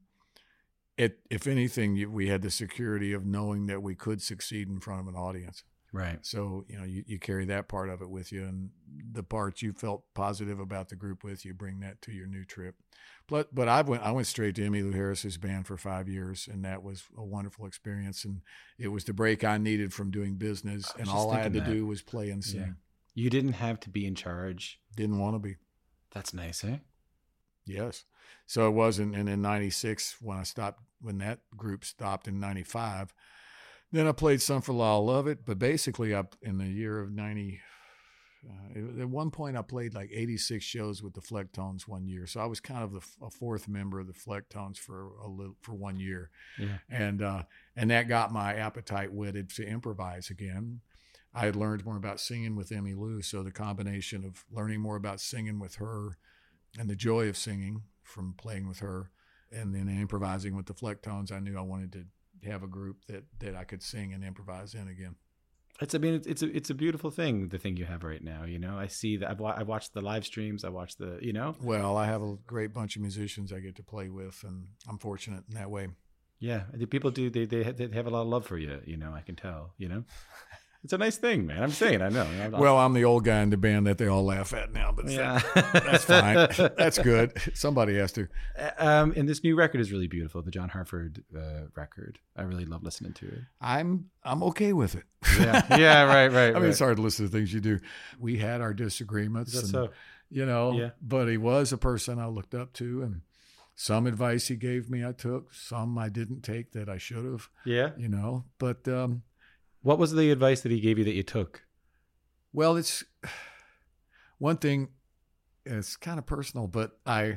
Speaker 3: it. If anything, you, we had the security of knowing that we could succeed in front of an audience.
Speaker 2: Right.
Speaker 3: So you know, you, you carry that part of it with you, and the parts you felt positive about the group with, you bring that to your new trip. But but I went I went straight to Emmylou Harris's band for five years, and that was a wonderful experience. And it was the break I needed from doing business, and
Speaker 2: just
Speaker 3: all I had to
Speaker 2: thinking that.
Speaker 3: do was play and sing.
Speaker 2: Yeah. You didn't have to be in charge.
Speaker 3: Didn't want to be.
Speaker 2: That's nice, eh?
Speaker 3: Yes. So it wasn't, and in ninety-six, when I stopped, when that group stopped in ninety-five, then I played Some for Law, Love It. But basically, I, in the year of ninety, uh, at one point, I played like eighty-six shows with the Flecktones one year. So I was kind of the, a fourth member of the Flecktones for a little, for one year.
Speaker 2: Yeah.
Speaker 3: And, uh, and that got my appetite whetted to improvise again. I had learned more about singing with Emmylou, so the combination of learning more about singing with her and the joy of singing from playing with her, and then improvising with the Flecktones, I knew I wanted to have a group that, that I could sing and improvise in again.
Speaker 2: It's, I mean, it's, it's a, it's a beautiful thing, the thing you have right now, you know? I see that. I've, wa- I've watched the live streams. I watched the, you know?
Speaker 3: Well, I have a great bunch of musicians I get to play with, and I'm fortunate in that way.
Speaker 2: Yeah. The people do, they, they, they have a lot of love for you, you know? I can tell, you know? It's a nice thing, man. I'm saying, I know. I'll,
Speaker 3: Well, I'm the old guy in the band that they all laugh at now, but
Speaker 2: yeah.
Speaker 3: that's fine. That's good. Somebody has to.
Speaker 2: Um, and this new record is really beautiful, the John Hartford uh, record. I really love listening to it.
Speaker 3: I'm I'm okay with it.
Speaker 2: Yeah, yeah, right, right.
Speaker 3: I mean,
Speaker 2: right.
Speaker 3: it's hard to listen to things you do. We had our disagreements,
Speaker 2: Is that
Speaker 3: and,
Speaker 2: so?
Speaker 3: you know,
Speaker 2: Yeah.
Speaker 3: but he was a person I looked up to, and some advice he gave me I took, some I didn't take that I should have,
Speaker 2: Yeah.
Speaker 3: you know. But um,
Speaker 2: What was the advice that he gave you that you took?
Speaker 3: well, it's one thing. It's kind of personal, but I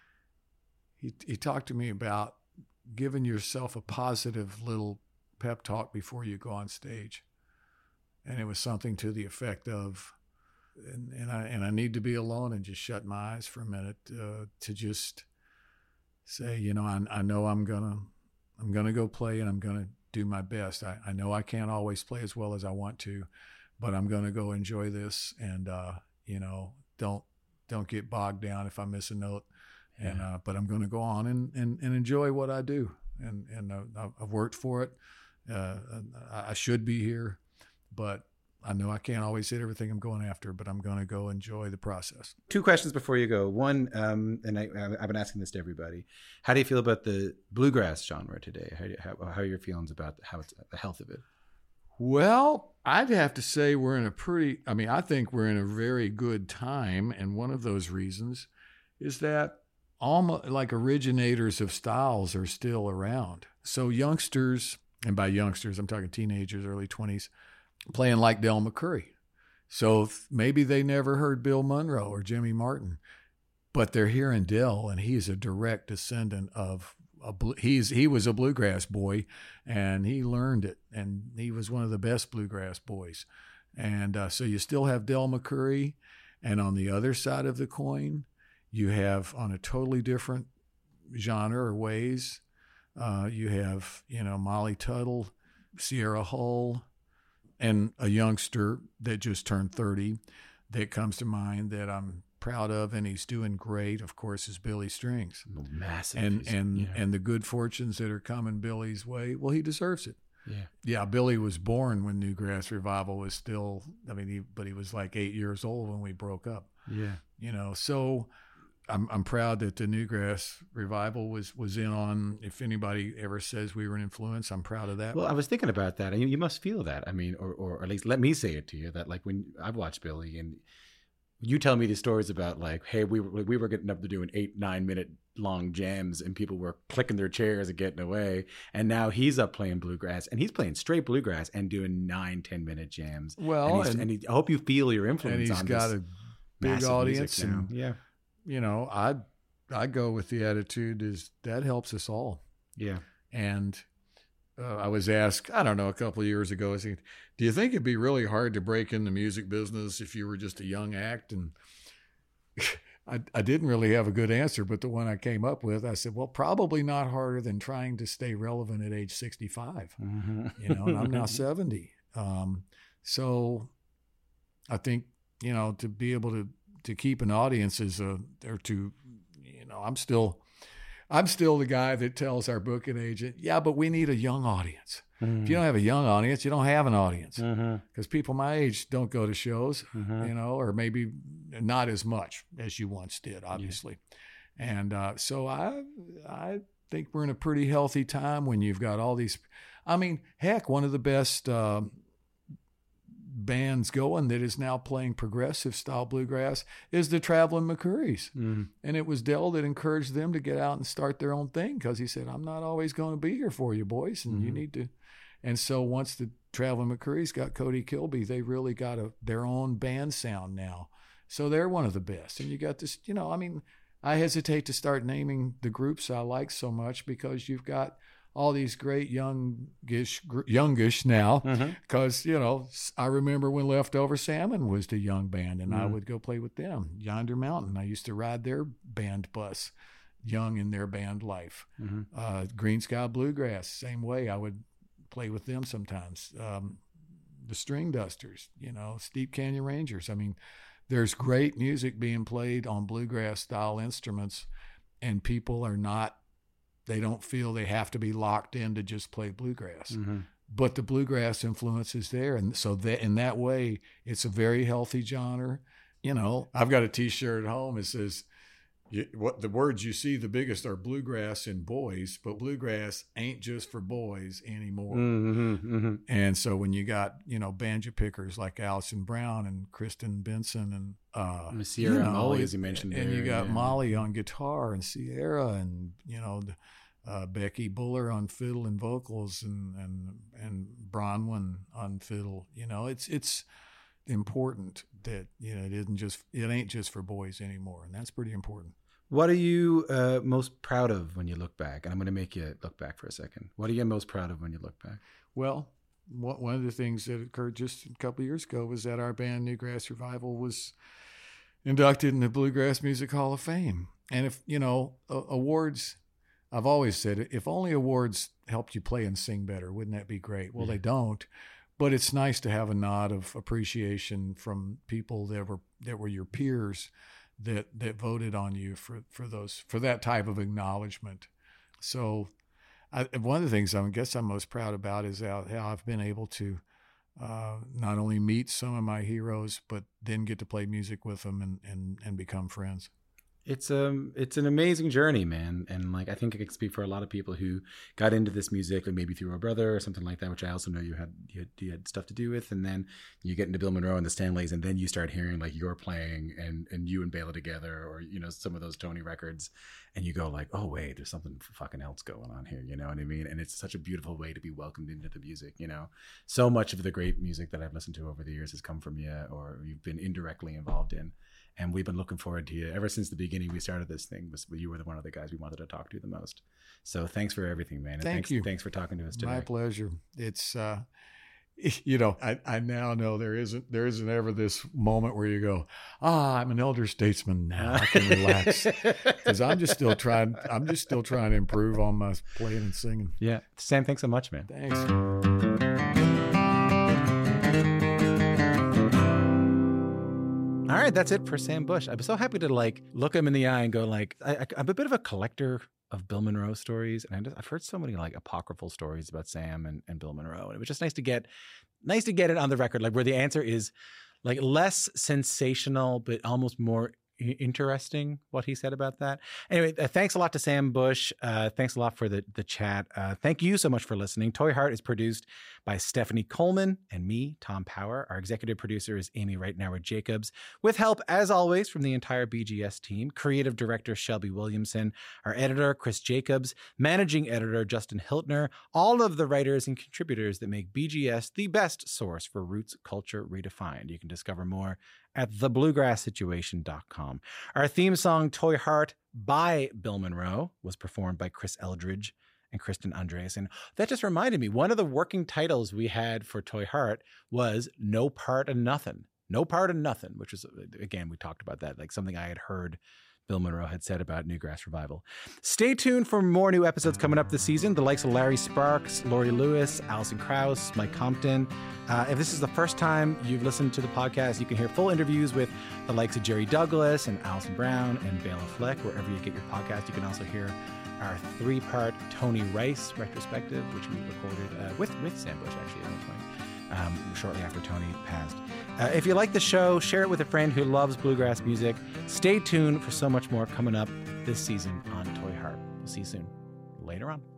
Speaker 3: he he talked to me about giving yourself a positive little pep talk before you go on stage, and it was something to the effect of, and, and I and I need to be alone and just shut my eyes for a minute uh, to just say, you know, I I know I'm gonna I'm gonna go play, and I'm gonna do my best. I, I know I can't always play as well as I want to, but I'm gonna go enjoy this, and uh, you know, don't don't get bogged down if I miss a note. And uh, but I'm going to go on and, and, and enjoy what I do, and and uh, I've worked for it. Uh, I should be here, but I know I can't always hit everything I'm going after, but I'm going to go enjoy the process.
Speaker 2: Two questions before you go. One, um, and I, I've been asking this to everybody. How do you feel about the bluegrass genre today? How, do you, how, how are your feelings about how it's, the health of it?
Speaker 3: Well, I'd have to say we're in a pretty, I mean, I think we're in a very good time. And one of those reasons is that almost like originators of styles are still around. So youngsters, and by youngsters, I'm talking teenagers, early twenties, playing like Del McCoury. So maybe they never heard Bill Monroe or Jimmy Martin, but they're hearing Del, and he's a direct descendant of a he's he was a bluegrass boy, and he learned it, and he was one of the best bluegrass boys. And uh, so you still have Del McCoury, and on the other side of the coin, you have on a totally different genre or ways, uh, you have you know Molly Tuttle, Sierra Hull. And a youngster that just turned thirty that comes to mind that I'm proud of, and he's doing great, of course, is Billy Strings.
Speaker 2: Massive.
Speaker 3: And and
Speaker 2: yeah.
Speaker 3: and the good fortunes that are coming Billy's way, well, he deserves it.
Speaker 2: Yeah.
Speaker 3: Yeah, Billy was born when Newgrass Revival was still, I mean, he, but he was like eight years old when we broke up.
Speaker 2: Yeah.
Speaker 3: You know, so I'm I'm proud that the Newgrass Revival was was in on. If anybody ever says we were an influence, I'm proud of that.
Speaker 2: Well, I was thinking about that, and you, you must feel that. I mean, or or at least let me say it to you that like when I've watched Billy, and you tell me these stories about like, hey, we were we were getting up to doing eight nine minute long jams, and people were clicking their chairs and getting away, and now he's up playing bluegrass, and he's playing straight bluegrass and doing nine ten minute jams.
Speaker 3: Well,
Speaker 2: and,
Speaker 3: and,
Speaker 2: and he, I hope you feel your influence.
Speaker 3: and he's
Speaker 2: on
Speaker 3: got
Speaker 2: this
Speaker 3: a big audience, and
Speaker 2: yeah.
Speaker 3: you know, I I go with the attitude is that helps us all.
Speaker 2: Yeah.
Speaker 3: And uh, I was asked, I don't know, a couple of years ago, I said, do you think it'd be really hard to break in the music business if you were just a young act? And I, I didn't really have a good answer, but the one I came up with, I said, well, probably not harder than trying to stay relevant at age sixty-five.
Speaker 2: Mm-hmm.
Speaker 3: You know, and I'm now seventy. Um, so I think, you know, to be able to to keep an audience is a, or to, you know, I'm still, I'm still the guy that tells our booking agent, yeah, but we need a young audience. Mm-hmm. If you don't have a young audience, you don't have an audience, because mm-hmm. people my age don't go to shows, mm-hmm. you know, or maybe not as much as you once did, obviously. Yeah. And uh, so I, I think we're in a pretty healthy time when you've got all these, I mean, heck, one of the best, um, bands going that is now playing progressive style bluegrass is the Traveling McCourys. Mm-hmm. And it was Del that encouraged them to get out and start their own thing, because he said, I'm not always going to be here for you boys, and mm-hmm. you need to. And so once the Traveling McCourys got Cody Kilby, they really got a, their own band sound now. So they're one of the best. And you got this, you know, I mean, I hesitate to start naming the groups I like so much, because you've got all these great youngish, youngish now, because, mm-hmm. you know, I remember when Leftover Salmon was the young band, and mm-hmm. I would go play with them. Yonder Mountain, I used to ride their band bus, young in their band life. Mm-hmm. Uh, Green Sky Bluegrass, same way. I would play with them sometimes. Um, the String Dusters, you know, Steep Canyon Rangers. I mean, there's great music being played on bluegrass-style instruments, and people are not, they don't feel they have to be locked in to just play bluegrass. Mm-hmm. But the bluegrass influence is there. And so that in that way, it's a very healthy genre. You know, I've got a T-shirt at home. It says, you, what the words you see the biggest are bluegrass and boys, but bluegrass ain't just for boys anymore. Mm-hmm, mm-hmm. And so when you got, you know, banjo pickers like Allison Brown and Kristen Benson and uh,
Speaker 2: Sierra
Speaker 3: you know,
Speaker 2: Molly, as you mentioned,
Speaker 3: and
Speaker 2: there,
Speaker 3: you got
Speaker 2: yeah.
Speaker 3: Molly on guitar and Sierra and, you know, uh, Becky Buller on fiddle and vocals and and and Bronwyn on fiddle. You know, it's it's important that, you know, it isn't just, it ain't just for boys anymore, and that's pretty important.
Speaker 2: What are you uh, most proud of when you look back? And I'm going to make you look back for a second. What are you most proud of when you look back?
Speaker 3: Well, what, one of the things that occurred just a couple of years ago was that our band Newgrass Revival was inducted in the Bluegrass Music Hall of Fame. And if, you know, uh, awards, I've always said, if only awards helped you play and sing better, wouldn't that be great? Well, yeah. They don't. But it's nice to have a nod of appreciation from people that were that were your peers that that voted on you for, for those for that type of acknowledgement. So I, one of the things I guess I'm most proud about is how, how I've been able to uh, not only meet some of my heroes, but then get to play music with them and, and, and become friends.
Speaker 2: It's um it's an amazing journey, man, and like I think I could speak for a lot of people who got into this music, like maybe through a brother or something like that, which I also know you had you had, you had stuff to do with, and then you get into Bill Monroe and the Stanleys, and then you start hearing like you're playing and and you and Bela together, or you know some of those Tony records, and you go like, oh wait, there's something fucking else going on here, you know what I mean? And it's such a beautiful way to be welcomed into the music, you know. So much of the great music that I've listened to over the years has come from you, or you've been indirectly involved in. And we've been looking forward to you ever since the beginning. We started this thing. Was you were the one of the guys we wanted to talk to the most. So thanks for everything, man. And
Speaker 3: Thank
Speaker 2: thanks,
Speaker 3: you.
Speaker 2: Thanks for talking to us today.
Speaker 3: My pleasure. It's, uh, you know, I, I now know there isn't there isn't ever this moment where you go, ah, I'm an elder statesman now. I can relax because I'm just still trying. I'm just still trying to improve on my playing and singing.
Speaker 2: Yeah, Sam, thanks so much, man.
Speaker 3: Thanks.
Speaker 2: All right, that's it for Sam Bush. I'm so happy to like look him in the eye and go like, I, I, I'm a bit of a collector of Bill Monroe stories, and I just, I've heard so many like apocryphal stories about Sam and, and Bill Monroe, and it was just nice to get, nice to get it on the record, like where the answer is like less sensational, but almost more interesting what he said about that. Anyway, uh, thanks a lot to Sam Bush. Uh, thanks a lot for the, the chat. Uh, thank you so much for listening. Toy Heart is produced by Stephanie Coleman and me, Tom Power. Our executive producer is Amy Reitnauer Jacobs, with help, as always, from the entire B G S team. Creative director Shelby Williamson, our editor Chris Jacobs, managing editor Justin Hiltner, all of the writers and contributors that make B G S the best source for roots culture redefined. You can discover more at the bluegrass situation dot com. Our theme song, Toy Heart by Bill Monroe, was performed by Chris Eldridge and Kristen Andres. And that just reminded me, one of the working titles we had for Toy Heart was No Part of Nothing. No Part of Nothing, which was, again, we talked about that, like something I had heard Bill Monroe had said about Newgrass Revival. Stay tuned for more new episodes coming up this season. The likes of Larry Sparks, Lori Lewis, Alison Krauss, Mike Compton. Uh, if this is the first time you've listened to the podcast, you can hear full interviews with the likes of Jerry Douglas and Alison Brown and Bela Fleck, wherever you get your podcast. You can also hear our three-part Tony Rice retrospective, which we recorded uh, with, with Sam Bush, actually, at one point, um, shortly after Tony passed. Uh, if you like the show, share it with a friend who loves bluegrass music. Stay tuned for so much more coming up this season on Toy Heart. We'll see you soon. Later on.